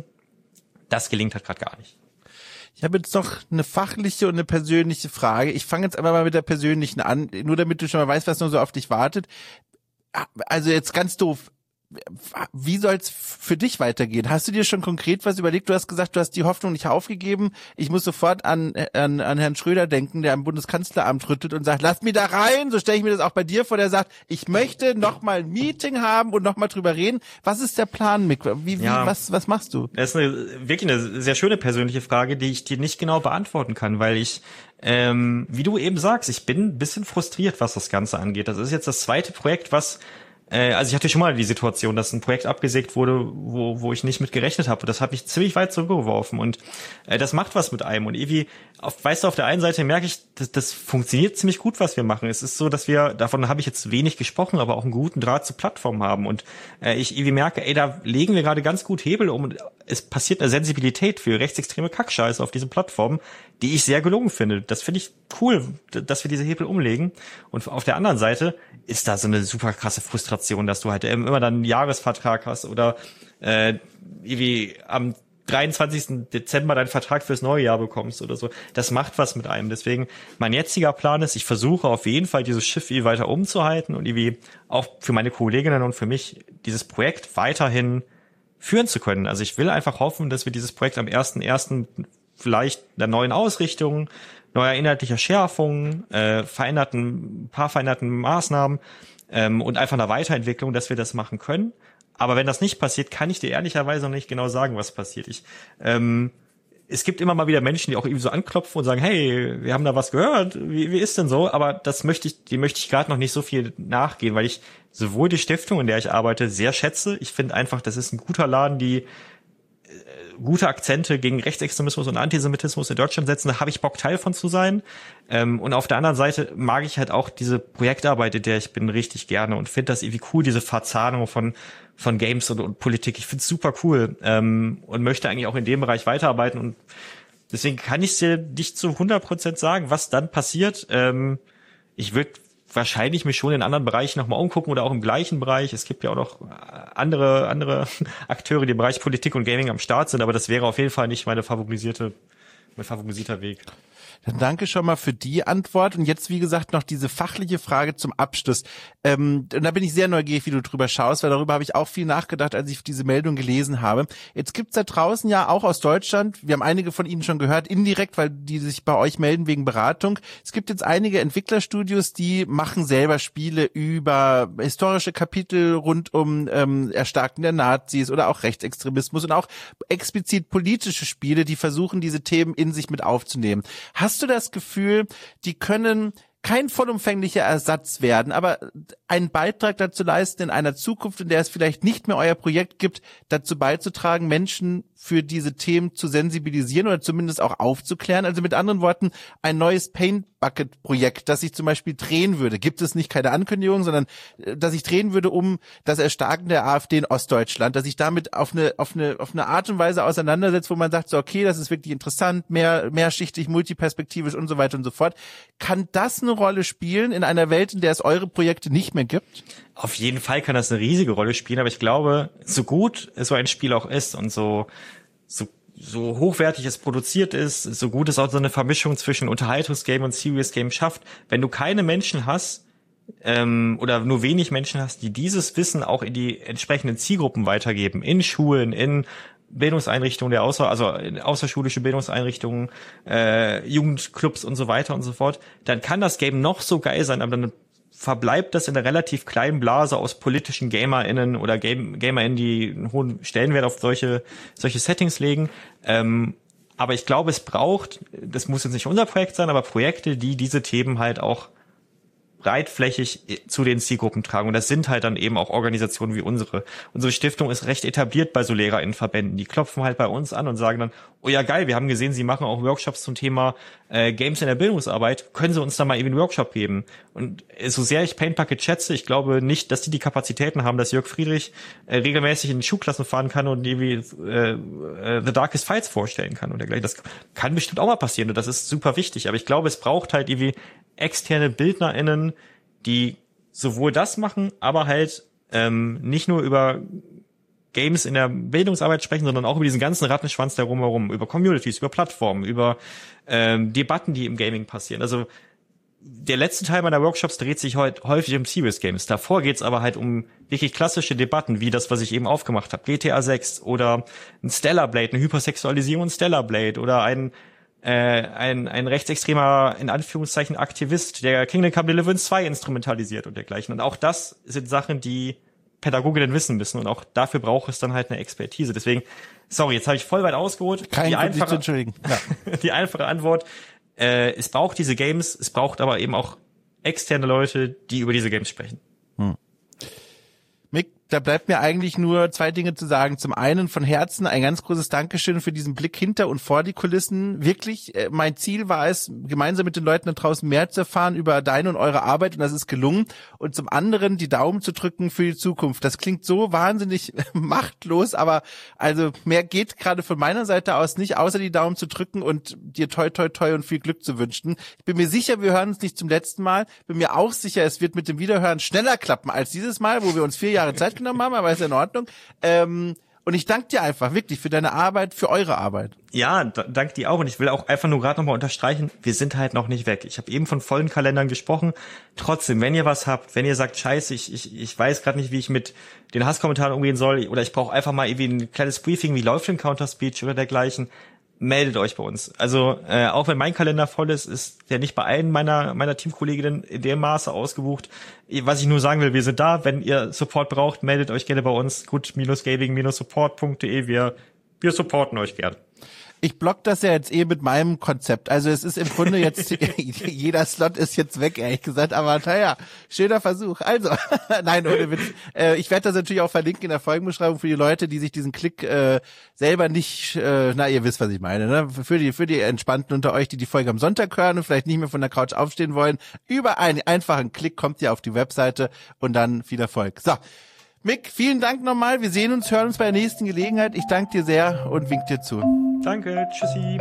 Speaker 2: das gelingt halt gerade gar nicht.
Speaker 1: Ich habe jetzt noch eine fachliche und eine persönliche Frage. Ich fange jetzt einfach mal mit der persönlichen an, nur damit du schon mal weißt, was noch so auf dich wartet. Also jetzt ganz doof. Wie soll's für dich weitergehen? Hast du dir schon konkret was überlegt? Du hast gesagt, du hast die Hoffnung nicht aufgegeben. Ich muss sofort an, an, an Herrn Schröder denken, der am Bundeskanzleramt rüttelt und sagt, lass mich da rein. So stelle ich mir das auch bei dir vor, der sagt, ich möchte noch mal ein Meeting haben und noch mal drüber reden. Was ist der Plan, Mick? Wie, wie,
Speaker 2: ja,
Speaker 1: was, was machst du?
Speaker 2: Das ist eine, wirklich eine sehr schöne persönliche Frage, die ich dir nicht genau beantworten kann, weil ich, ähm, wie du eben sagst, ich bin ein bisschen frustriert, was das Ganze angeht. Das ist jetzt das zweite Projekt, was Äh, also ich hatte schon mal die Situation, dass ein Projekt abgesägt wurde, wo wo ich nicht mit gerechnet habe. Das hat mich ziemlich weit zurückgeworfen und äh, das macht was mit einem. Und irgendwie, auf, weißt du, auf der einen Seite merke ich, das, das funktioniert ziemlich gut, was wir machen. Es ist so, dass wir, davon habe ich jetzt wenig gesprochen, aber auch einen guten Draht zur Plattform haben. Und äh, ich irgendwie merke, ey, da legen wir gerade ganz gut Hebel um. Und es passiert eine Sensibilität für rechtsextreme Kackscheiße auf diesen Plattformen, die ich sehr gelungen finde. Das finde ich cool, dass wir diese Hebel umlegen. Und auf der anderen Seite ist da so eine super krasse Frustration, dass du halt immer dann einen Jahresvertrag hast oder äh, irgendwie am dreiundzwanzigsten Dezember deinen Vertrag fürs neue Jahr bekommst oder so. Das macht was mit einem. Deswegen, mein jetziger Plan ist, ich versuche auf jeden Fall dieses Schiff irgendwie weiter umzuhalten und irgendwie auch für meine Kolleginnen und für mich dieses Projekt weiterhin führen zu können. Also ich will einfach hoffen, dass wir dieses Projekt am ersten ersten vielleicht einer neuen Ausrichtung, neuer inhaltlicher Schärfung, äh, veränderten, paar veränderten Maßnahmen ähm, und einfach einer Weiterentwicklung, dass wir das machen können. Aber wenn das nicht passiert, kann ich dir ehrlicherweise noch nicht genau sagen, was passiert. Ich, ähm, es gibt immer mal wieder Menschen, die auch irgendwie so anklopfen und sagen, hey, wir haben da was gehört, wie, wie ist denn so? Aber das möchte ich, die möchte ich gerade noch nicht so viel nachgehen, weil ich sowohl die Stiftung, in der ich arbeite, sehr schätze. Ich finde einfach, das ist ein guter Laden, die gute Akzente gegen Rechtsextremismus und Antisemitismus in Deutschland setzen, da habe ich Bock, Teil von zu sein. Ähm, und auf der anderen Seite mag ich halt auch diese Projektarbeit, in der ich bin, richtig gerne und finde das irgendwie cool, diese Verzahnung von von Games und, und Politik. Ich finde es super cool ähm, und möchte eigentlich auch in dem Bereich weiterarbeiten. Und deswegen kann ich dir nicht zu hundert Prozent sagen, was dann passiert. Ähm, ich würde wahrscheinlich mich schon in anderen Bereichen nochmal umgucken oder auch im gleichen Bereich. Es gibt ja auch noch andere andere Akteure, die im Bereich Politik und Gaming am Start sind, aber das wäre auf jeden Fall nicht meine favorisierte, mein favorisierter Weg.
Speaker 1: Dann danke schon mal für die Antwort. Und jetzt, wie gesagt, noch diese fachliche Frage zum Abschluss. Ähm, und da bin ich sehr neugierig, wie du drüber schaust, weil darüber habe ich auch viel nachgedacht, als ich diese Meldung gelesen habe. Jetzt gibt's da draußen ja auch aus Deutschland, wir haben einige von Ihnen schon gehört, indirekt, weil die sich bei euch melden wegen Beratung. Es gibt jetzt einige Entwicklerstudios, die machen selber Spiele über historische Kapitel rund um ähm, Erstarken der Nazis oder auch Rechtsextremismus und auch explizit politische Spiele, die versuchen, diese Themen in sich mit aufzunehmen. Hast du das Gefühl, die können kein vollumfänglicher Ersatz werden, aber einen Beitrag dazu leisten, in einer Zukunft, in der es vielleicht nicht mehr euer Projekt gibt, dazu beizutragen, Menschen für diese Themen zu sensibilisieren oder zumindest auch aufzuklären? Also mit anderen Worten, ein neues Paint Bucket Projekt, das ich zum Beispiel drehen würde, gibt es nicht, keine Ankündigung, sondern dass ich drehen würde um das Erstarken der AfD in Ostdeutschland, dass ich damit auf eine auf eine auf eine Art und Weise auseinandersetze, wo man sagt, so okay, das ist wirklich interessant, mehr mehrschichtig, multiperspektivisch und so weiter und so fort. Kann das eine Rolle spielen in einer Welt, in der es eure Projekte nicht mehr gibt?
Speaker 2: Auf jeden Fall kann das eine riesige Rolle spielen, aber ich glaube, so gut so ein Spiel auch ist und so so so hochwertig es produziert ist, so gut es auch so eine Vermischung zwischen Unterhaltungsgame und Serious Game schafft, wenn du keine Menschen hast ähm, oder nur wenig Menschen hast, die dieses Wissen auch in die entsprechenden Zielgruppen weitergeben, in Schulen, in Bildungseinrichtungen, der außer also in außerschulische Bildungseinrichtungen, äh, Jugendclubs und so weiter und so fort, dann kann das Game noch so geil sein, aber dann verbleibt das in einer relativ kleinen Blase aus politischen GamerInnen oder Game, GamerInnen, die einen hohen Stellenwert auf solche solche Settings legen. Ähm, aber ich glaube, es braucht, das muss jetzt nicht unser Projekt sein, aber Projekte, die diese Themen halt auch breitflächig zu den Zielgruppen tragen. Und das sind halt dann eben auch Organisationen wie unsere. Unsere Stiftung ist recht etabliert bei so LehrerInnenverbänden. Die klopfen halt bei uns an und sagen dann, oh ja geil, wir haben gesehen, Sie machen auch Workshops zum Thema äh, Games in der Bildungsarbeit. Können Sie uns da mal eben einen Workshop geben? Und so sehr ich Paint Bucket schätze, ich glaube nicht, dass die die Kapazitäten haben, dass Jörg Friedrich äh, regelmäßig in Schulklassen fahren kann und irgendwie äh, äh, The Darkest Fights vorstellen kann und dergleichen. Das kann bestimmt auch mal passieren und das ist super wichtig. Aber ich glaube, es braucht halt irgendwie externe BildnerInnen, die sowohl das machen, aber halt ähm, nicht nur über Games in der Bildungsarbeit sprechen, sondern auch über diesen ganzen Rattenschwanz der rumherum, über Communities, über Plattformen, über ähm, Debatten, die im Gaming passieren. Also der letzte Teil meiner Workshops dreht sich heute häufig um Serious Games. Davor geht's aber halt um wirklich klassische Debatten, wie das, was ich eben aufgemacht habe, G T A sechs oder ein Stellar Blade, eine Hypersexualisierung in Stellar Blade oder ein Äh, ein, ein rechtsextremer, in Anführungszeichen, Aktivist, der Kingdom Come Deliverance zwei instrumentalisiert und dergleichen. Und auch das sind Sachen, die Pädagoginnen wissen müssen. Und auch dafür braucht es dann halt eine Expertise. Deswegen, sorry, jetzt habe ich voll weit ausgeholt.
Speaker 1: Kein
Speaker 2: die
Speaker 1: Grund,
Speaker 2: einfache,
Speaker 1: zu entschuldigen. Ja.
Speaker 2: Die einfache Antwort, äh, es braucht diese Games, es braucht aber eben auch externe Leute, die über diese Games sprechen. Hm.
Speaker 1: Da bleibt mir eigentlich nur zwei Dinge zu sagen. Zum einen von Herzen ein ganz großes Dankeschön für diesen Blick hinter und vor die Kulissen. Wirklich, äh, mein Ziel war es, gemeinsam mit den Leuten da draußen mehr zu erfahren über deine und eure Arbeit und das ist gelungen. Und zum anderen die Daumen zu drücken für die Zukunft. Das klingt so wahnsinnig machtlos, aber also mehr geht gerade von meiner Seite aus nicht, außer die Daumen zu drücken und dir toi toi toi und viel Glück zu wünschen. Ich bin mir sicher, wir hören uns nicht zum letzten Mal. Bin mir auch sicher, es wird mit dem Wiederhören schneller klappen als dieses Mal, wo wir uns vier Jahre Zeit genommen haben, aber ist ja in Ordnung. Ähm, und ich danke dir einfach wirklich für deine Arbeit, für eure Arbeit.
Speaker 2: Ja, d- danke dir auch. Und ich will auch einfach nur gerade nochmal unterstreichen, wir sind halt noch nicht weg. Ich habe eben von vollen Kalendern gesprochen. Trotzdem, wenn ihr was habt, wenn ihr sagt, scheiße, ich ich, ich weiß gerade nicht, wie ich mit den Hasskommentaren umgehen soll oder ich brauche einfach mal irgendwie ein kleines Briefing, wie läuft denn Counter-Speech oder dergleichen, meldet euch bei uns. Also äh, auch wenn mein Kalender voll ist, ist der nicht bei allen meiner meiner Teamkolleginnen in dem Maße ausgebucht. Was ich nur sagen will, wir sind da. Wenn ihr Support braucht, meldet euch gerne bei uns. gut-gaming-support punkt de. Wir wir supporten euch gerne.
Speaker 1: Ich block das ja jetzt eh mit meinem Konzept. Also es ist im Grunde jetzt, jeder Slot ist jetzt weg, ehrlich gesagt. Aber naja, schöner Versuch. Also, nein, ohne Witz. Äh, ich werde das natürlich auch verlinken in der Folgenbeschreibung für die Leute, die sich diesen Klick äh, selber nicht, äh, na, ihr wisst, was ich meine, ne? Für die, für die Entspannten unter euch, die die Folge am Sonntag hören und vielleicht nicht mehr von der Couch aufstehen wollen. Über einen einfachen Klick kommt ihr auf die Webseite und dann viel Erfolg. So. Mick, vielen Dank nochmal. Wir sehen uns, hören uns bei der nächsten Gelegenheit. Ich danke dir sehr und wink dir zu.
Speaker 2: Danke, tschüssi.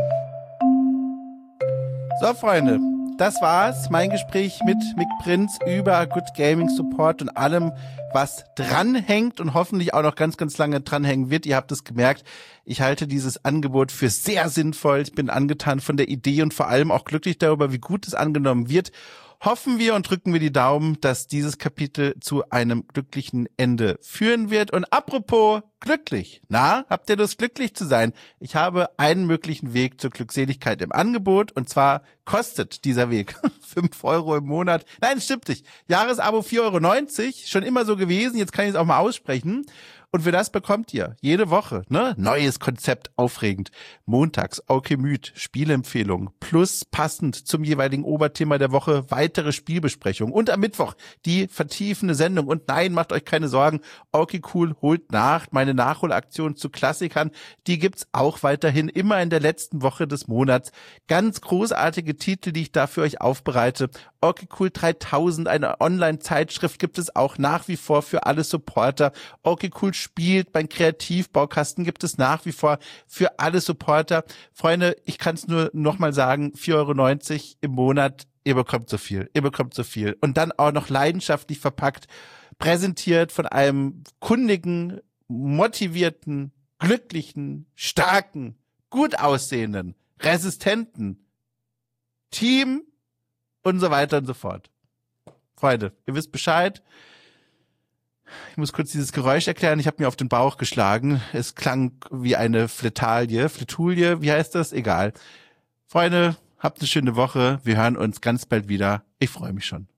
Speaker 1: So, Freunde, das war's. Mein Gespräch mit Mick Prinz über Good Gaming Support und allem, was dranhängt und hoffentlich auch noch ganz, ganz lange dranhängen wird. Ihr habt es gemerkt, ich halte dieses Angebot für sehr sinnvoll. Ich bin angetan von der Idee und vor allem auch glücklich darüber, wie gut es angenommen wird. Hoffen wir und drücken wir die Daumen, dass dieses Kapitel zu einem glücklichen Ende führen wird. Und apropos glücklich, na, habt ihr Lust, glücklich zu sein? Ich habe einen möglichen Weg zur Glückseligkeit im Angebot und zwar kostet dieser Weg fünf Euro im Monat. Nein, stimmt nicht. Jahresabo vier Euro neunzig, schon immer so gewesen, jetzt kann ich es auch mal aussprechen. Und für das bekommt ihr jede Woche, ne, neues Konzept, aufregend. Montags Alchemyth, Spielempfehlung, plus passend zum jeweiligen Oberthema der Woche weitere Spielbesprechungen. Und am Mittwoch die vertiefende Sendung. Und nein, macht euch keine Sorgen, Orky-Cool holt nach. Meine Nachholaktion zu Klassikern, die gibt's auch weiterhin immer in der letzten Woche des Monats. Ganz großartige Titel, die ich da für euch aufbereite. Orky-Cool dreitausend, eine Online-Zeitschrift, gibt es auch nach wie vor für alle Supporter. Orky-Cool spielt, beim Kreativbaukasten gibt es nach wie vor für alle Supporter. Freunde, ich kann es nur nochmal sagen, vier Euro neunzig im Monat, ihr bekommt so viel, ihr bekommt so viel. Und dann auch noch leidenschaftlich verpackt, präsentiert von einem kundigen, motivierten, glücklichen, starken, gut aussehenden, resistenten Team und so weiter und so fort. Freunde, ihr wisst Bescheid. Ich muss kurz dieses Geräusch erklären. Ich habe mir auf den Bauch geschlagen. Es klang wie eine Fletalie, Fletulie, wie heißt das? Egal. Freunde, habt eine schöne Woche. Wir hören uns ganz bald wieder. Ich freue mich schon.